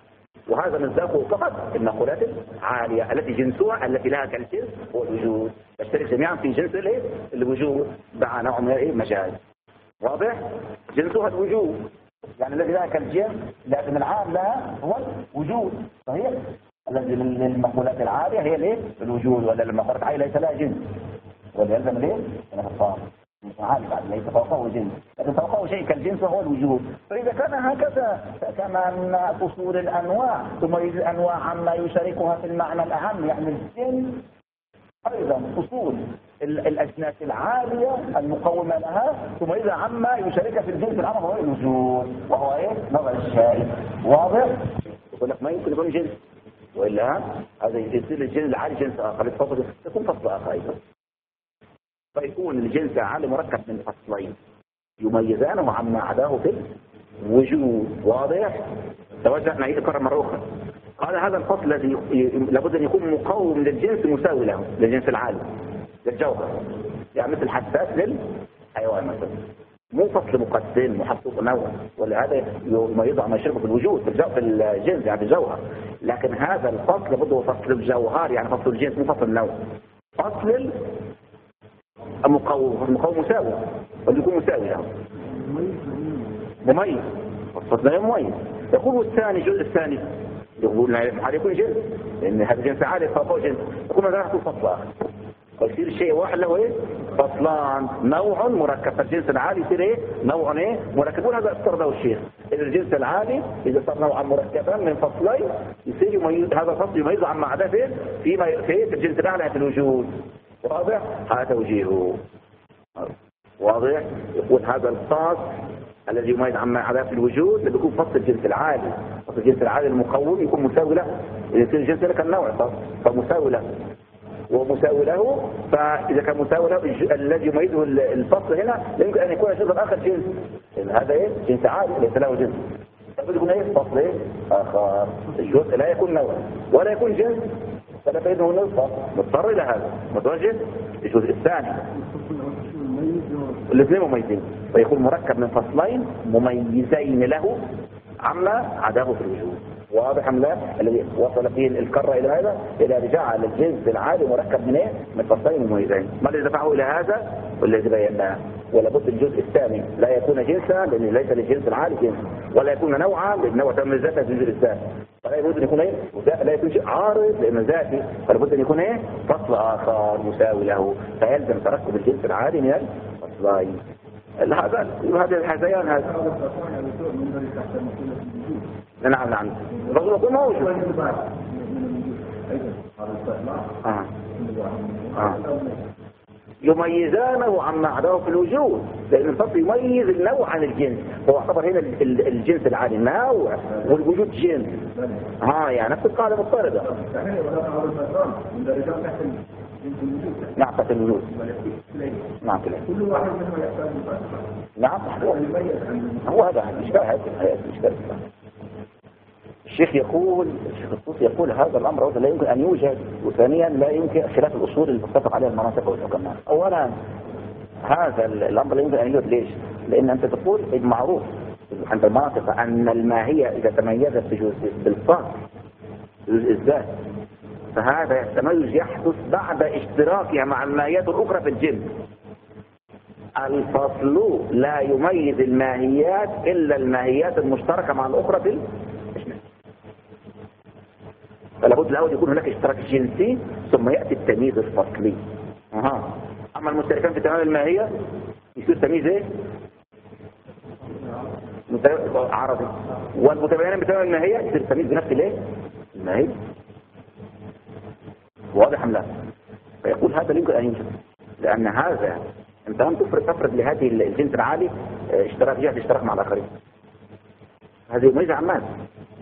وهذا مصداقه فقط المقولات العالية التي جنسها التي لها كالجنس هو الوجود، تشترك جميعا في جنس الايه؟ الوجود مع نوع من الايه؟ مجاز. واضح؟ جنسها الوجود، يعني الذي لها كالجنس لكن العام لها هو الوجود. صحيح؟ الذي للمقولات العالية هي الايه؟ الوجود، ولا المقولات العالية ليس لها جنس ولا يلزم الايه؟ الانفصال. عالي بعد ليس فوقه جنس، لكن فوقه شيء كالجنس وهو الوجود. فإذا كان هكذا فكمان فصول الأنواع تميز الأنواع عما يشاركها في المعنى الأهم، يعني الجنس أيضا فصول الأجناس العالية المقومة لها تميزها عما يشاركها في الجنس العام وهو الوجود، وهو إيه؟ نظر الشائع. واضح؟ يقول لك ما يمكن يكون جنس، وإلا هذا يصير الجنس العالي جنس آخر، يكون فصل آخر أيضا. فيكون الجنس العالي مركب من فصلين يميزانه عما عداه في الوجود. واضح؟ توجه نعيد الكرة مرة أخرى. قال هذا الفصل الذي لابد أن يكون مقوم للجنس مساوي له، للجنس العالي للجوهر، يعني مثل حساس للحيوان مثلا، مو فصل مقسم محقق نوع، ولهذا يميزه عما يشربه في الوجود في الجنس يعني في الجوهر. لكن هذا الفصل لابد هو فصل الجوهر، يعني فصل الجنس مو فصل النوع، فصل المقوم المقوم مساوي واللي مساوي له مميز، الفصل لا مميز. يقول الثاني الجزء الثاني يقول هذا يكون جنس، لان هذا جنس عالي فوق جنس، يكون هذا يكون فصل اخر ويصير الشيء واحد له ايه؟ فصلان، نوع مركب. الجنس العالي يصير ايه؟ نوع ايه؟ مركب. هذا افترضه الشيخ، اذا الجنس العالي اذا صار نوعا مركبا من فصلين يصير يميز هذا الفصل يميزه عما عداه في فيما في الجنس الاعلى في الوجود. واضح؟ هذا توجيهه. واضح؟ يقول هذا الفصل الذي يميز عما عداه في الوجود اللي بيكون فصل الجنس العالي، فصل الجنس العالي المقوم يكون مساوي له، يصير الجنس له كالنوع فمساوي له ومساوي له. فإذا كان مساوي له الذي يميزه الفصل هنا لا يمكن أن يكون الجزء الآخر جنس، لأن هذا إيه؟ جنس عالي ليس له جنس، فبده يكون إيه؟ فصل إيه؟ آخر. الجزء لا يكون نوع ولا يكون جنس، فلا بينه الفصل مضطر إلى هذا متوجه. الجزء الثاني الاثنين مميزين، فيكون مركب من فصلين مميزين له عما عداه في الوجود. واضح ام لا؟ الذي وصل فيه الكرة الى هذا الى رجاع للجنس العالي مركب من ايه؟ من فصلين مميزين. ما الذي دفعه الى هذا والذي بيناه؟ ولا بد الجزء الثاني لا يكون جنسا لان ليس للجنس العالي جنس، ولا يكون نوعا لان نوع تميزاته في الجزء الثاني، فلا يجوز ان يكون ايه؟ لا يكون شيء عارض لانه ذاتي، فلا بد ان يكون ايه؟ فصل اخر مساوي له، فيلزم تركب الجنس العالي من الفصلين. هذا هذا الحزيان هذا. نعم نعم الرجل يكون موجود. آه. آه. يميزانه عما عداه في الوجود، لأن الفصل يميز النوع عن الجنس، هو اعتبر هنا الجنس العالي نوع والوجود جنس. ها آه يعني نفس القاعدة مضطردة. نعم تحت الوجود. نعم كده. كل واحد منهم يحتاج نعم هو هذا الإشكال هذا الإشكال. الشيخ يقول الشيخ الصوفي يقول هذا الأمر أولا لا يمكن أن يوجد، وثانيا لا يمكن خلاف الأصول اللي تتفق عليها المناطق والحكماء. أولا هذا الأمر لا يمكن أن يوجد. ليش؟ لأن أنت تقول معروف عند المناطق أن الماهية إذا تميزت بالفصل جزء الذات فهذا التميز يحدث بعد اشتراكها مع الماهيات الأخرى في الجنس. الفصل لا يميز الماهيات إلا الماهيات المشتركة مع الأخرى في الجنس، فلا بد الأول يكون هناك اشتراك جنسي ثم يأتي التمييز الفصلي. أها. أما المشتركان في تمام الماهية يصير تمييز إيه؟ عرضي، والمتباينين بتمام الماهية يصير تمييز بنفس الإيه؟ الماهية. واضح أم لا؟ فيقول هذا لا يمكن أن يوجد، لأن هذا أنت لم تفرض تفرض لهذه الجنس العالي اشتراك جهة اشتراك مع الآخرين، هذه يميز عن ماذا؟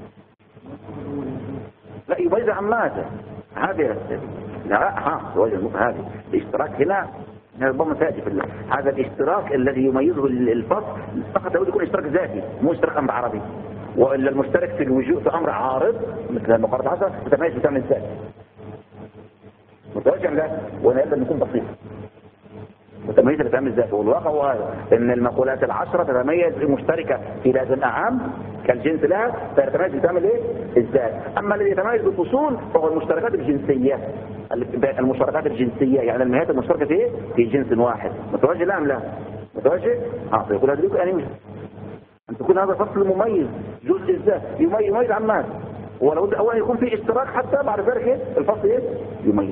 لا يميز عن ماذا؟ هذه لا ها هذه الاشتراك هنا ربما تأتي في هذا الاشتراك الذي يميزه الفصل فقط يقول يكون اشتراك ذاتي مو اشتراك أمر عربي، وإلا المشترك في الوجود في أمر عارض مثل المقارنة حصل يتميز بتمام الذات متوجه له، وأنا يلزم يكون بسيط. وتمييز الافهام الذاتي. والواقع هو هذا، ان المقولات العشره تتميز مشتركه في لازم اعم كالجنس لها، فتتميز بتعمل ايه؟ الذات. اما الذي يتميز بالفصول فهو المشتركات الجنسيه، المشتركات الجنسيه يعني المهات المشتركه في ايه؟ في جنس واحد. متوجه لا ام لا؟ متوجه؟ اه فيقول هذا يعني مش ان تكون هذا فصل مميز جزء الذات يميز عن ماذا؟ ولو بد اولا يكون في اشتراك حتى بعد ذلك ايه؟ الفصل ايه؟ يميز.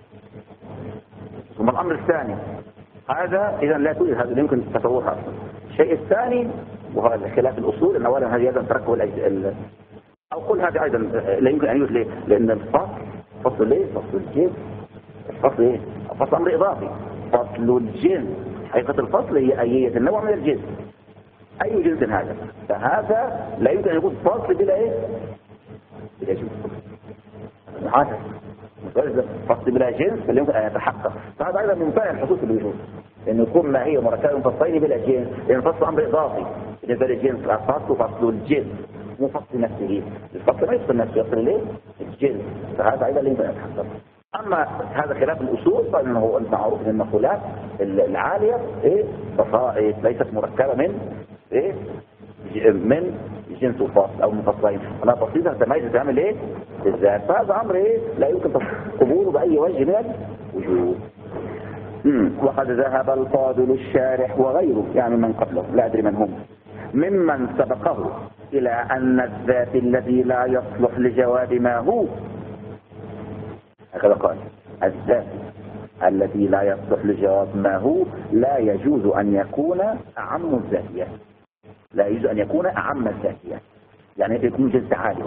ثم الامر الثاني هذا اذا لا توجد، هذا يمكن تصورها اصلا. الشيء الثاني وهذا خلاف الاصول، ان اولا هذه ايضا تركب ال... او قل هذا ايضا لا يمكن ان يوجد. ليه؟ لان الفصل فصل ايه؟ فصل الجنس. الفصل ايه؟ فصل امر اضافي. فصل الجنس حقيقه الفصل هي اية النوع من الجنس، اي جنس هذا، فهذا لا يمكن ان يكون فصل بلا ايه؟ بلا جنس. هذا فصل بلا جنس لا يمكن ان يتحقق. فهذا ايضا منتهى الحدوث الوجود، انه يكون ما هي مركبه من فصلين بلا جنس، لان الفصل امر اضافي بالنسبه للجنس. الفصل فصل الجنس مو فصل نفسه، الفصل ما يفصل نفسه، يفصل ليه؟ الجنس. فهذا ايضا لا يمكن ان يتحقق. اما هذا خلاف الاصول فانه المعروف ان المقولات العاليه ايه؟ فصائل ليست مركبه من ايه؟ من جنس وفصل او منفصلين، انا بسيطه تميز تعمل ايه؟ الذات. فهذا امر ايه؟ لا يمكن قبوله باي وجه من الوجود. وقد ذهب الفاضل الشارح وغيره يعني من قبله لا ادري من هم ممن سبقه الى ان الذات الذي لا يصلح لجواب ما هو، هكذا قال، الذات الذي لا يصلح لجواب ما هو لا يجوز ان يكون اعم الذاتيات، لا يجوز ان يكون اعم الذاتيات، يعني يكون جنس عالي.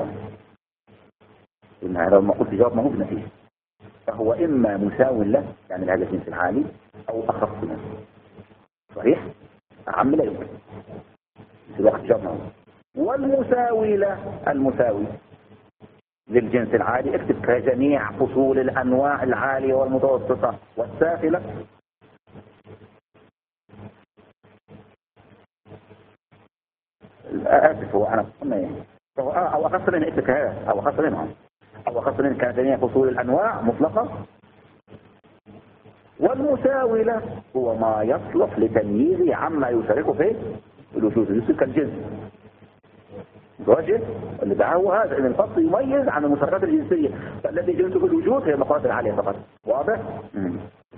إن هذا لما قلت جواب ما هو بنتيجه، فهو اما مساو له يعني لهذا الجنس العالي او اخف منه. صحيح؟ اعم لا يمكن في الوقت جواب ما هو. والمساوي له المساوي للجنس العالي اكتب كجميع فصول الانواع العاليه والمتوسطه والسافله. اسف هو انا قلنا ايه؟ او اخص منه اكتب كهذا او اخص منهم او اخص منه كجميع فصول الانواع مطلقه. والمساوي له هو ما يصلح لتمييزه عما يشاركه في الوجود، يصير كالجنس. واجه اللي دعاه هذا ان الفصل يميز عن المشاركات الجنسيه، فالذي جنسه في الوجود هي المقاصد العاليه فقط. واضح؟ مم.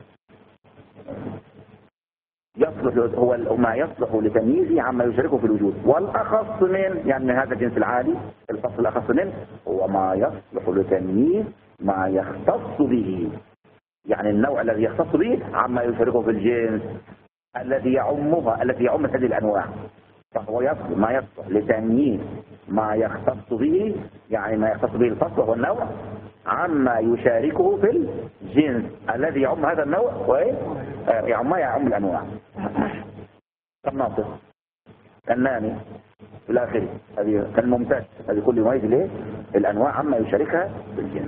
يصلح هو ما يصلح لتمييزه عما يشاركه في الوجود. والاخص من يعني من هذا الجنس العالي الفصل الاخص منه هو ما يصلح لتمييز ما يختص به، يعني النوع الذي يختص به عما يشاركه في الجنس الذي يعمها الذي يعم هذه الانواع، فهو يصلح ما يصلح لتمييز ما يختص به، يعني ما يختص به الفصل هو النوع عما يشاركه في الجنس الذي يعم هذا النوع وايه؟ يعم ما يعم الانواع. كالناطق كالنامي في الاخر هذه كالممتاز، هذه كل يميز ليه؟ الانواع عما يشاركها في الجنس.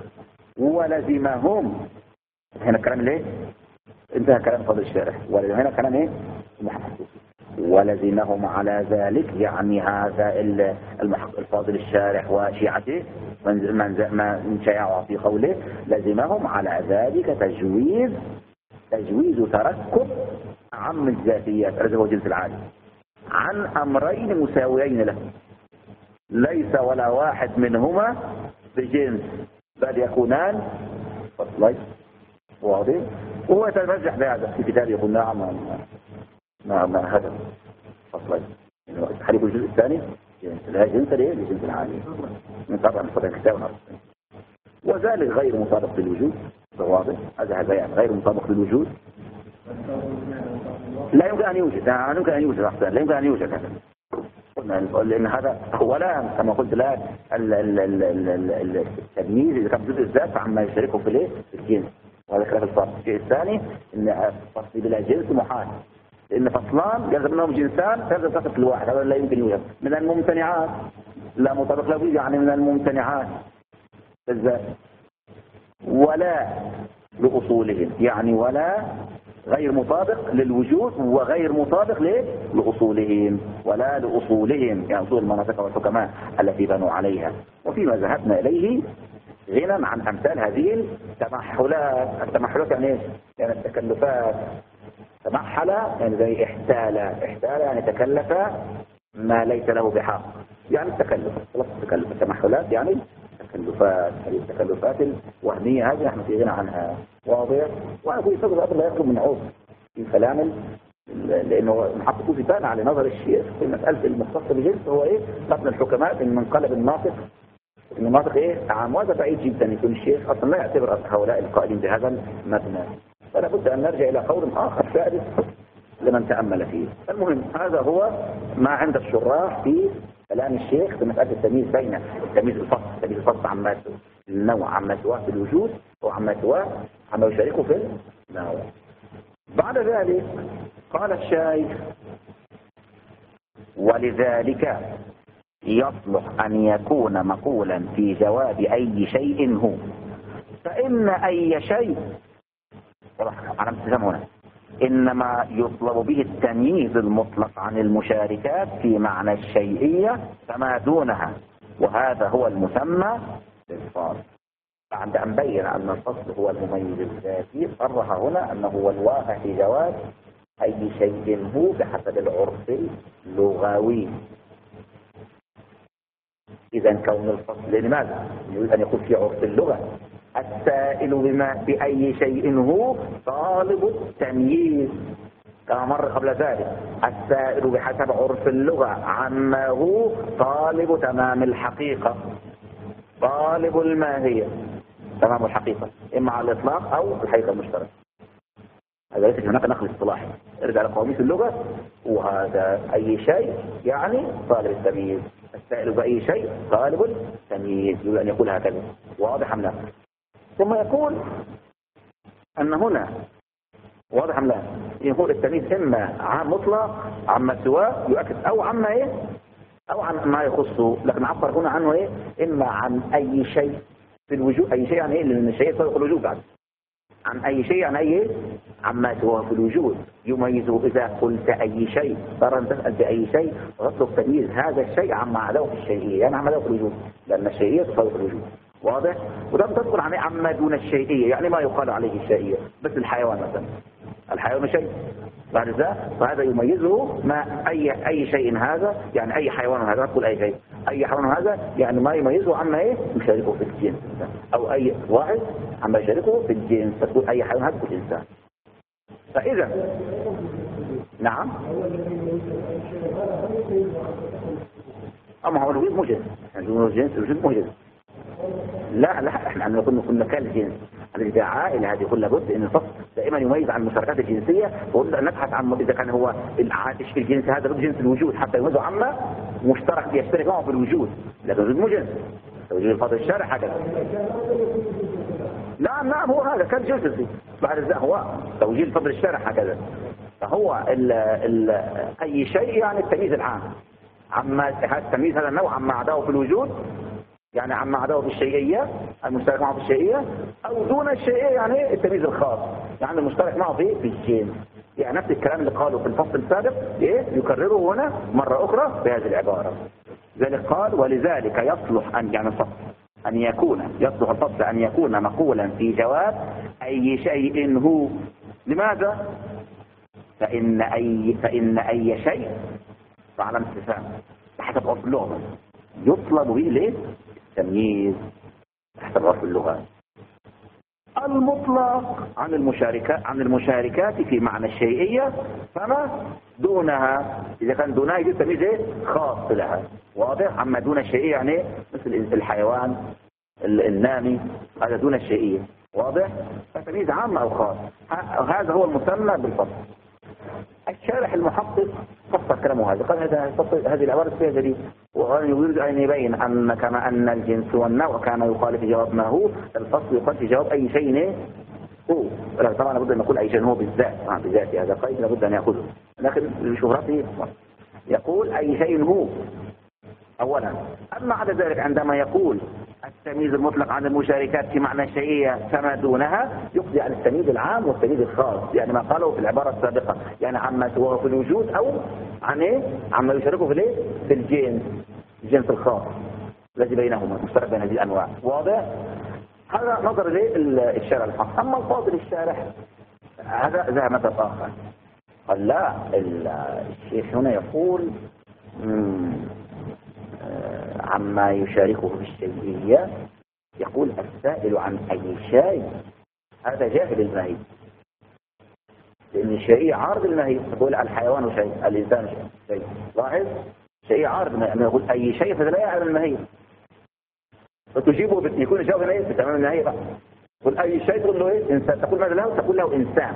ولزمهم هنا الكلام ليه؟ انتهى كلام فاضل الشارح. وهنا كلام ايه؟ المحقق. ولزمهم على ذلك يعني هذا المحقق الفاضل الشارح وشيعته من من شيعوا في قوله لزمهم على ذلك تجويز تجويز تركب أعم الذاتيات الذي هو جنس العالي عن أمرين مساويين له، ليس ولا واحد منهما بجنس بل يكونان فصلين. واضح؟ وهو يتمسح بهذا في كتاب يقول نعم ما ما هذا فصلين حليف الجزء الثاني لا جنس ليه لجنس العالي من طبعا مصدر الكتاب. وذلك غير مطابق للوجود. واضح؟ هذا بيان غير مطابق للوجود، لا يمكن ان يوجد لا يمكن ان يوجد احسن لا يمكن ان يوجد هذا. قلنا لان هذا اولا كما قلت لا التمييز اذا كان جزء الذات عما يشاركه في الايه في الجنس، وهذا خلاف الفرق. الشيء الثاني ان فصل بلا جنس محال، لان فصلان يلزم منهم جنسان تلزم فقط الواحد، هذا لا يمكن يوجد. من الممتنعات لا مطابق له يعني من الممتنعات الذات. ولا لأصولهم يعني ولا غير مطابق للوجود وغير مطابق لأصولهم ولا لأصولهم يعني أصول المناطق والحكماء التي بنوا عليها. وفيما ذهبنا إليه غنى عن أمثال هذه التمحلات. التمحلات يعني ايش؟ يعني التكلفات تمحل يعني زي احتال، احتال يعني تكلف ما ليس له بحق، يعني التكلف، خلاص التكلف. التمحلات يعني تكلفات، هذه التكلفات الوهمية هذه نحن في غنى عنها، واضح. وأنا أقول يفضل هذا لا يطلب من عوض في كلام، لأنه محقق في بان على نظر الشيخ في مسألة المختص بجنس هو إيه؟ قتل الحكماء إن منقلب الناطق، إن الناطق إيه؟ عام. وهذا بعيد جدا يكون الشيخ أصلا لا يعتبر هؤلاء القائلين بهذا المبنى. فلا بد أن نرجع إلى قول آخر ثالث لمن تأمل فيه. المهم هذا هو ما عند الشراح في كلام الشيخ في مسألة التمييز بين التمييز الفصل، التمييز الفصل عما النوع عما سواه في الوجود وعما سواه عما يشاركه في النوع. بعد ذلك قال الشيخ: ولذلك يصلح أن يكون مقولا في جواب أي شيء هو، فإن أي شيء على استفهام هنا إنما يطلب به التمييز المطلق عن المشاركات في معنى الشيئية فما دونها، وهذا هو المسمى بالفصل. بعد أن بين أن الفصل هو المميز الذاتي صرح هنا أنه هو الواقع في جواب أي شيء هو بحسب العرف اللغوي. إذا كون الفصل لماذا؟ يريد أن يكون في عرف اللغة السائل بما بأي شيء هو طالب التمييز، كما مر قبل ذلك السائل بحسب عرف اللغة عما هو طالب تمام الحقيقة، طالب الماهية تمام الحقيقة، إما على الإطلاق أو الحقيقة المشتركة. هذا ليس هناك نقل اصطلاحي، ارجع لقواميس اللغة، وهذا أي شيء يعني طالب التمييز، السائل بأي شيء طالب التمييز، يريد أن يقول هكذا، واضح أم لا؟ ثم يقول أن هنا واضح أم لا؟ يقول التمييز إما عام مطلق عما سواه يؤكد، أو عما إيه؟ أو عن ما يخصه، لكن عبر هنا عنه إيه؟ إما عن أي شيء في الوجود. أي شيء يعني إيه؟ لأن الشيء يطلق الوجود بعد. عن أي شيء يعني أي عما سواه في الوجود يميزه. إذا قلت أي شيء ترى أن تسأل بأي شيء وتطلب تمييز هذا الشيء عما عداه في الشيئية، يعني عما عداه في الوجود، لأن الشيئية تطلق الوجود، واضح؟ ولم تذكر عن عما دون الشيئية، يعني ما يقال عليه الشيئية، بس الحيوان مثلا، الحيوان شيء بعد ذا، فهذا يميزه ما أي أي شيء هذا، يعني أي حيوان هذا، تقول أي شيء أي حيوان هذا يعني ما يميزه عما إيه يشاركه في الجنس، أو أي واحد عما يشاركه في الجنس، تقول أي حيوان هذا تقول إنسان. فإذا نعم أما هو الوجود مو جنس، الجنس الوجود مو جنس. لا لا احنا كنا كنا كالجنس، هذه عائلة هذه كلها بد ان الفصل دائما يميز عن المشاركات الجنسية، ونبحث عن اذا كان هو الجنس هذا ضد جنس الوجود حتى يميزه عما مشترك يشترك معه في الوجود، لكن الوجود مو جنس، توجيه الفضل الشارع هكذا. نعم نعم هو هذا كالجنس، بعد ذلك هو توجيه الفضل الشارع هكذا. فهو ال ال اي شيء يعني التمييز العام عما هذا التمييز هذا النوع عما عداه في الوجود، يعني عما عداه في الشيئية المشترك معه في الشيئية، أو دون الشيئية يعني التمييز الخاص يعني المشترك معه في في الجنس. يعني نفس الكلام اللي قاله في الفصل السابق إيه يكرره هنا مرة أخرى بهذه العبارة. ذلك قال: ولذلك يصلح أن يعني الفصل أن يكون يصلح الفصل أن يكون مقولا في جواب أي شيء هو. لماذا؟ فإن أي فإن أي شيء فعلى استفهام بحسب عرف اللغة يطلب به ليه؟ التمييز بحسب عرف اللغة المطلق عن المشاركات عن المشاركات في معنى الشيئية فما دونها. إذا كان دونها يجب تمييز ايه؟ خاص لها، واضح؟ عما دون الشيئية يعني مثل الحيوان النامي هذا دون الشيئية، واضح؟ فتمييز عام أو خاص، هذا هو المسمى بالفصل. الشارح المحقق فصل كلامه هذا، قال هذا هذه العبارة فيها دليل، ويريد أن يبين أن كما أن الجنس والنوع كان يقال في جواب ما هو، الفصل يقال في جواب أي شيء هو. طبعا لابد أن نقول أي شيء هو بالذات، طبعا بذاته هذا قيد لابد أن يأخذه، لكن لشهرته يقول أي شيء هو أولا. أما بعد ذلك عندما يقول التمييز المطلق عن المشاركات في معنى الشيئية فما دونها يقضي عن التمييز العام والتمييز الخاص، يعني ما قاله في العبارة السابقة، يعني عما سواه في الوجود أو عن إيه؟ عما يشاركه في الإيه؟ في الجنس، الجنس الخاص الذي بينهما مشترك بين هذه الأنواع، واضح؟ هذا نظر إليه الشارع الحق. أما الفاضل الشارح هذا ذهب مثل آخر، قال لا، الشيخ هنا يقول عما يشاركه في الشيئية، يقول السائل عن أي شيء هذا جاهل الماهي، لأن الشيئية عارض الماهي، تقول الحيوان شيء، الإنسان شيء. لاحظ، شيء عارض الماهي، يقول أي شيء فلا يعلم الماهي، فتجيبه يكون الجواب هنا ايه بتمام الماهي بقى. تقول أي شيء تقول له إيه إنسان، تقول ماذا له؟ تقول له إنسان،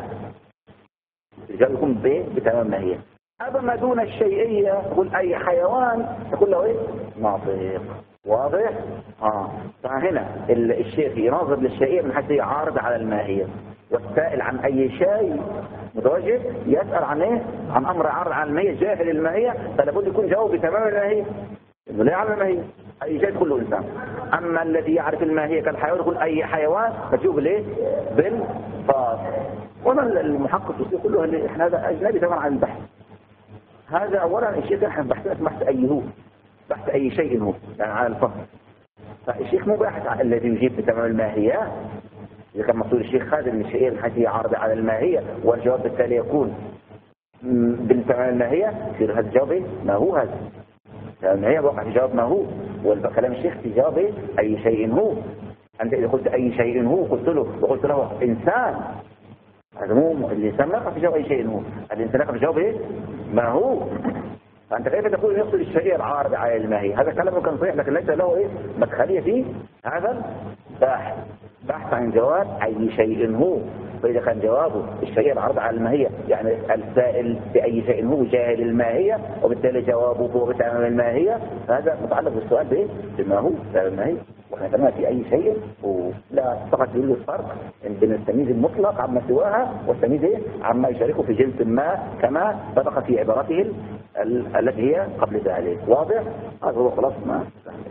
الجواب يكون ب بتمام الماهية. أما ما دون الشيئية تقول أي حيوان، تقول له إيه ناطق. واضح؟ آه فهنا الشيء يناظر للشيئية من حيث عارض على الماهية، والسائل عن أي شيء متوجه يسأل عن إيه؟ عن أمر عارض على الماهية جاهل الماهية، فلابد يكون جواب بتمام الماهية، إنه لا يعلم الماهية. أي شيء كله إنسان. أما الذي يعرف الماهية كالحيوان يقول أي حيوان، فتجيب ليه؟ بالفاص. وما المحقق كله اللي إحنا هذا أجنبي طبعا عن البحث. هذا أولا الشيء احنا بحثنا بحث أي هو، بحث أي شيء هو يعني على الفصل. فالشيخ مو باحث عن الذي يجيب بتمام الماهية، إذا كان مقصود الشيخ خادم من الشيء الحديث هي عارضة على الماهية والجواب بالتالي يكون بالتمام الماهية، يصير هذا الجواب ما هو هذا لأن هي وقع في جواب ما هو، والكلام الشيخ في جواب أي شيء هو. أنت إذا قلت أي شيء هو قلت له وقلت له إنسان، هذا مو الإنسان ما يقع في جواب أي شيء هو، الإنسان يقع في جواب إيه؟ ما هو. فأنت كيف تقول يقصد الشيء العارض على الماهي؟ هذا كلام كان صحيح لكن ليس له إيه مدخلية فيه. هذا بحث بحث عن جواب أي شيء هو. فإذا كان جوابه الشيء العارض على الماهية يعني السائل بأي شيء هو جاهل الماهية، وبالتالي جوابه هو بتمام الماهية، هذا متعلق بالسؤال بإيه؟ بما هو بتمام الماهية. واحنا كمان في أي شيء ولا فقط يقول الفرق بين التمييز المطلق عما سواها والتمييز عما يشاركه في جنس ما كما سبق في عبارته التي هي قبل ذلك. واضح؟ هذا هو خلاص ما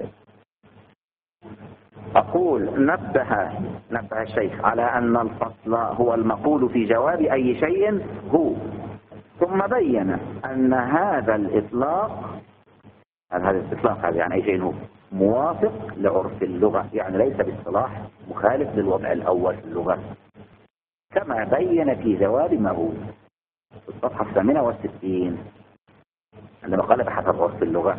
أقول. نبه نبه الشيخ على أن الفصل هو المقول في جواب أي شيء هو، ثم بين أن هذا الإطلاق هذا الإطلاق هذا يعني أي شيء هو موافق لعرف اللغة، يعني ليس باصطلاح مخالف للوضع الأول في اللغة، كما بين في جواب ما هو في الصفحة الثامنة والستين عندما قال بحسب عرف اللغة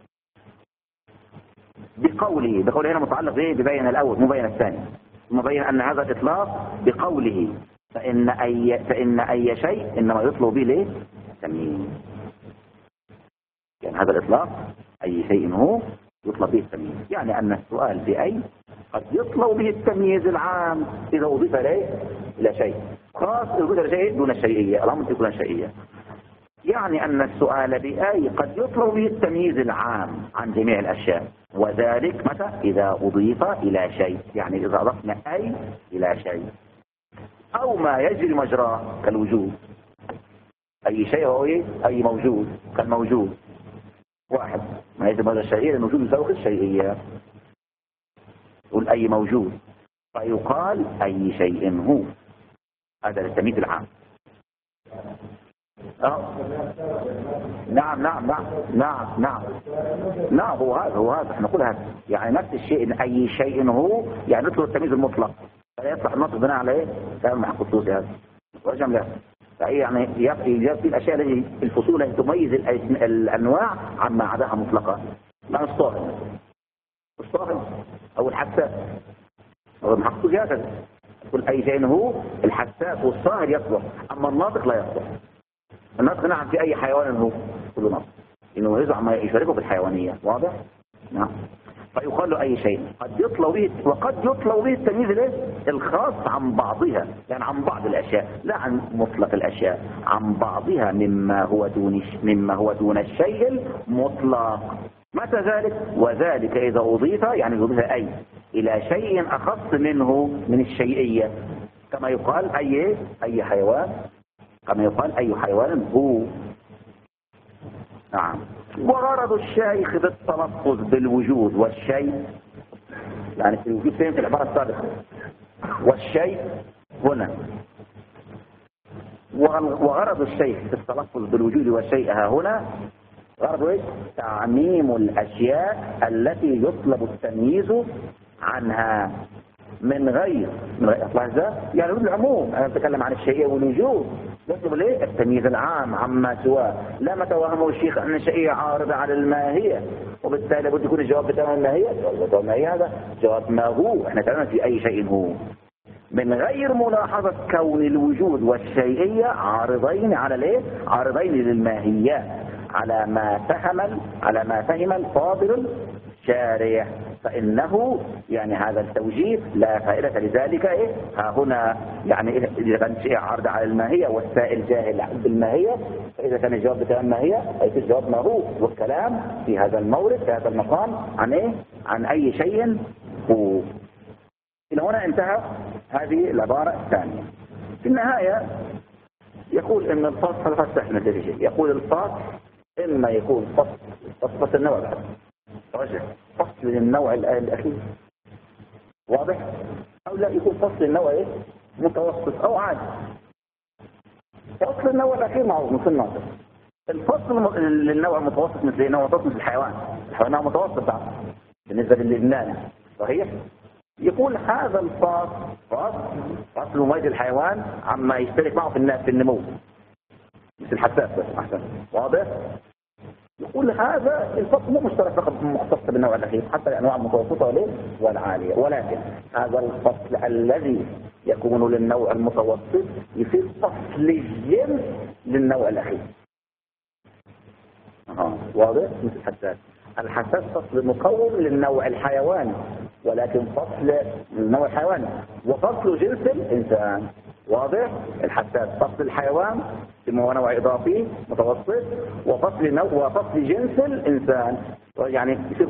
بقوله. بقوله هنا متعلق به ببين الأول مو بين الثاني، ثم بين أن هذا الإطلاق بقوله فإن أي فإن أي شيء إنما يطلب به ليه تمييز. يعني هذا الإطلاق أي شيء هو يطلب به التمييز، يعني أن السؤال بأي قد يطلب به التمييز العام إذا أضيف إليه إلى شيء خاص، إذا أضيف إلى شيء دون الشيئية، الأمر يكون شيئية. يعني أن السؤال بأي قد يطلب به التمييز العام عن جميع الأشياء، وذلك متى؟ إذا أضيف إلى شيء، يعني إذا أضفنا أي إلى شيء أو ما يجري مجراه كالوجود. أي شيء هو إيه؟ أي موجود كالموجود واحد، ما يجري مجرى الشيئية الموجود يساوي الشيئية، يقول أي موجود فيقال أي شيء هو. هذا التمييز العام. أه. نعم نعم نعم نعم نعم نعم هو هذا هو هذا احنا نقول هذا يعني نفس الشيء إن أي شيء هو يعني نطلب التمييز المطلق، فلا يصلح النص بناء على ايه؟ كلام محق الخصوصي هذا وجم له. فأي يعني يجب في الأشياء التي الفصول التي تميز الأنواع عما عداها مطلقة. لا الصاهر الصاهر أو الحساس هو محق الخصوصي هكذا، يقول أي شيء هو الحساس والصاهر يصلح، أما الناطق لا يصلح. الناطق نعم في أي حيوان هو كل ناطق إنه يزعم ما يشاركه في الحيوانية. واضح؟ نعم. فيقال له أي شيء قد يطلب به وقد يطلب به التمييز الخاص عن بعضها، يعني عن بعض الأشياء لا عن مطلق الأشياء، عن بعضها مما هو دون مما هو دون الشيء المطلق. متى ذلك؟ وذلك إذا أضيف يعني أضيف أي إلى شيء أخص منه من الشيئية، كما يقال أي أي حيوان كما يقال أي حيوان هو. نعم. وغرض الشيخ بالتلفظ بالوجود والشيء، يعني في الوجود فين في العبارة السابقة، والشيء هنا. وغرض الشيخ بالتلفظ بالوجود والشيء ها هنا غرضه ايش؟ تعميم الأشياء التي يطلب التمييز عنها من غير من غير اطلاق ذات يعني العموم. انا اتكلم عن الشيئيه والوجود، يطلب ليه التمييز العام عما سواه. لا ما توهمه الشيخ ان الشيئيه عارضه على الماهيه، وبالتالي لابد يكون الجواب بتاع الماهيه. الجواب الماهيه هذا جواب ما هو، احنا كلامنا في اي شيء هو، من غير ملاحظه كون الوجود والشيئيه عارضين على الايه؟ عارضين للماهيات، على ما فهم على ما فهم الفاضل الشارع، فإنه يعني هذا التوجيه لا فائدة لذلك. إيه ها هنا يعني إيه إذا كان شيء عارض على الماهية والسائل جاهل بالماهية، فإذا كان الجواب بتاع الماهية أي الجواب ما هو، والكلام في هذا المورد في هذا المقام عن إيه؟ عن أي شيء هو. إلى هنا انتهى هذه العبارة الثانية. في النهاية يقول إن الفصل فاستحنا شيء، يقول الفصل إما يكون فصل فصل النوع بعد رجع فصل النوع الأخير واضح، أو لا يكون فصل النوع إيه؟ متوسط أو عادي. فصل النوع الأخير معروف مثل الناظر. الفصل للنوع المتوسط مثل النوع المتوسط مثل الحيوان، الحيوان نوع متوسط بعد بالنسبة للإنسان صحيح. يقول هذا الفصل فصل فصل مميز الحيوان عما يشترك معه في الناس في النمو مثل الحساس بس أحسن واضح. يقول هذا الفصل مو مشترك فقط مختص بالنوع الأخير حتى الأنواع المتوسطة والعالية، ولكن هذا الفصل الذي يكون للنوع المتوسط يصير فصل الجنس للنوع الأخير. آه. واضح مثل الحساس. الحساس فصل مقوم للنوع الحيواني، ولكن فصل النوع الحيواني وفصل جنس الإنسان واضح. الحساس فصل الحيوان هو نوع إضافي متوسط، وفصل نوع وفصل جنس الإنسان يعني يصير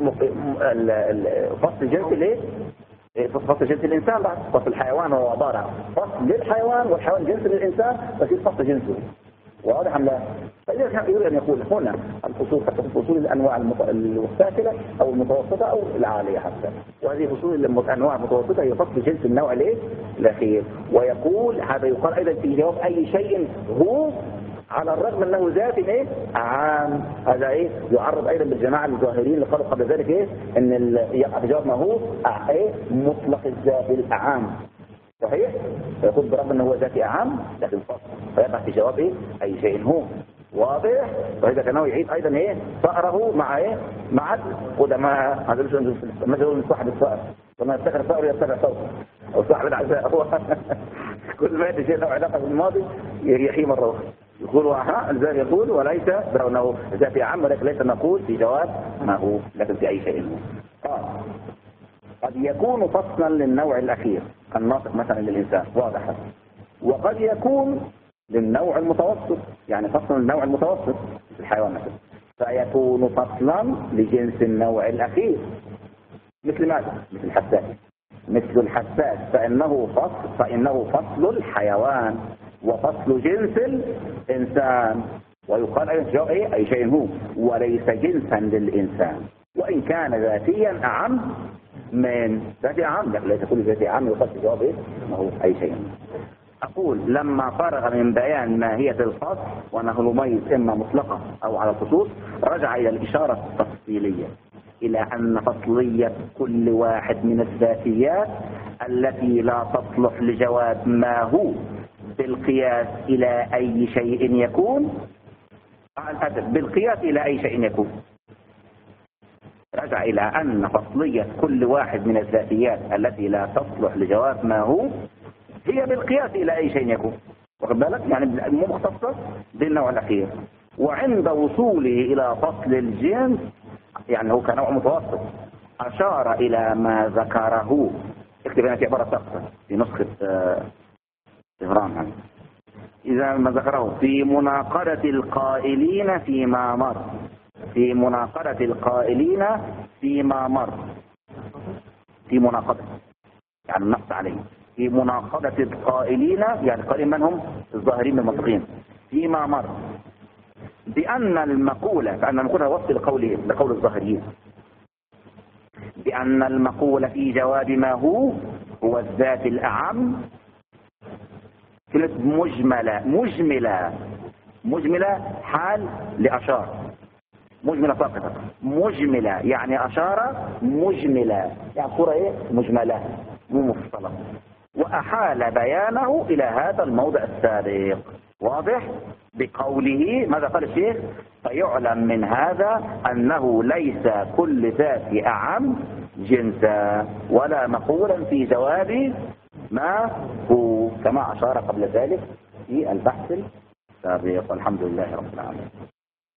فصل جنس الايه؟ فصل جنس الإنسان بعد فصل الحيوان هو عبارة عن فصل للحيوان والحيوان جنس للإنسان فيصير فصل جنسه واضح أم لا؟ فإذا يريد أن يقول هنا الفصول حتى فصول الأنواع الساكنة أو المتوسطة أو العالية حتى، وهذه فصول الأنواع المتوسطة هي فصل جنس النوع الإيه؟ الأخير. ويقول هذا يقال أيضا في جواب أي شيء هو على الرغم أنه ذات إيه؟ عام. هذا إيه؟ يعرض أيضا بالجماعة الظاهرين اللي قالوا قبل ذلك إيه؟ أن يقع جواب ما هو إيه؟ مطلق الذات الأعام صحيح. يقول برغم أنه ذات أعام لكن فصل فيقع في جواب إيه؟ أي شيء هو واضح. وإذا كان يعيد أيضا إيه؟ صقره مع إيه؟ مع قدماء هذا مثل صاحب الصقر لما يفتكر صقر يتبع صوته أو صاحب العزاء هو كل ما يأتي شيء له علاقة بالماضي يحيي مرة أخرى يقول ها الزال يقول وليس برغم أنه ذات أعام ولكن ليس نقول في جواب ما هو لكن في أي شيء هو. آه. قد يكون فصلا للنوع الأخير الناطق مثلا للإنسان واضح، وقد يكون للنوع المتوسط يعني فصلا للنوع المتوسط في الحيوان مثلا، فيكون فصلا لجنس النوع الأخير مثل ماذا؟ مثل الحساس مثل الحساس فإنه فصل فإنه فصل الحيوان وفصل جنس الإنسان. ويقال أيضا إيه؟ أي شيء هو وليس جنسا للإنسان، وإن كان ذاتيا أعم من ذاتي أعم لكن ليس كل ذاتي أعم يقال في جواب إيه؟ ما هو أي شيء. أقول لما فرغ من بيان ماهية الفصل وأنه المميز إما مطلقة أو على الخصوص رجع إلى الإشارة التفصيلية إلى أن فصلية كل واحد من الذاتيات التي لا تصلح لجواب ما هو بالقياس إلى أي شيء يكون بالقياس إلى أي شيء يكون رجع إلى أن فصلية كل واحد من الذاتيات التي لا تصلح لجواب ما هو هي بالقياس إلى أي شيء يكون واخد بالك يعني مو مختصة بالنوع الأخير. وعند وصوله إلى فصل الجنس يعني هو كنوع متوسط أشار إلى ما ذكره. اكتب هنا في عبارة سقطة في نسخة إهرام إذا ما ذكره في مناقضة القائلين فيما مر في مناقضة القائلين فيما مر في مناقضة يعني النص عليه في مناقضة القائلين يعني قائلين من هم الظاهرين من المنطقين فيما مر بأن المقولة فأن المقولة وصف لقول لقول الظاهريين بأن المقولة في جواب ما هو هو الذات الأعم كلمة مجملة مجملة مجملة حال لأشار مجملة فقط مجملة يعني أشارة مجملة يعني صورة إيه مجملة مو مفصلة، وأحال بيانه إلى هذا الموضع السابق. واضح؟ بقوله ماذا قال الشيخ؟ فيعلم من هذا أنه ليس كل ذات أعم جنسا ولا مقولا في جواب ما هو، كما أشار قبل ذلك في البحث السابق. والحمد لله رب العالمين.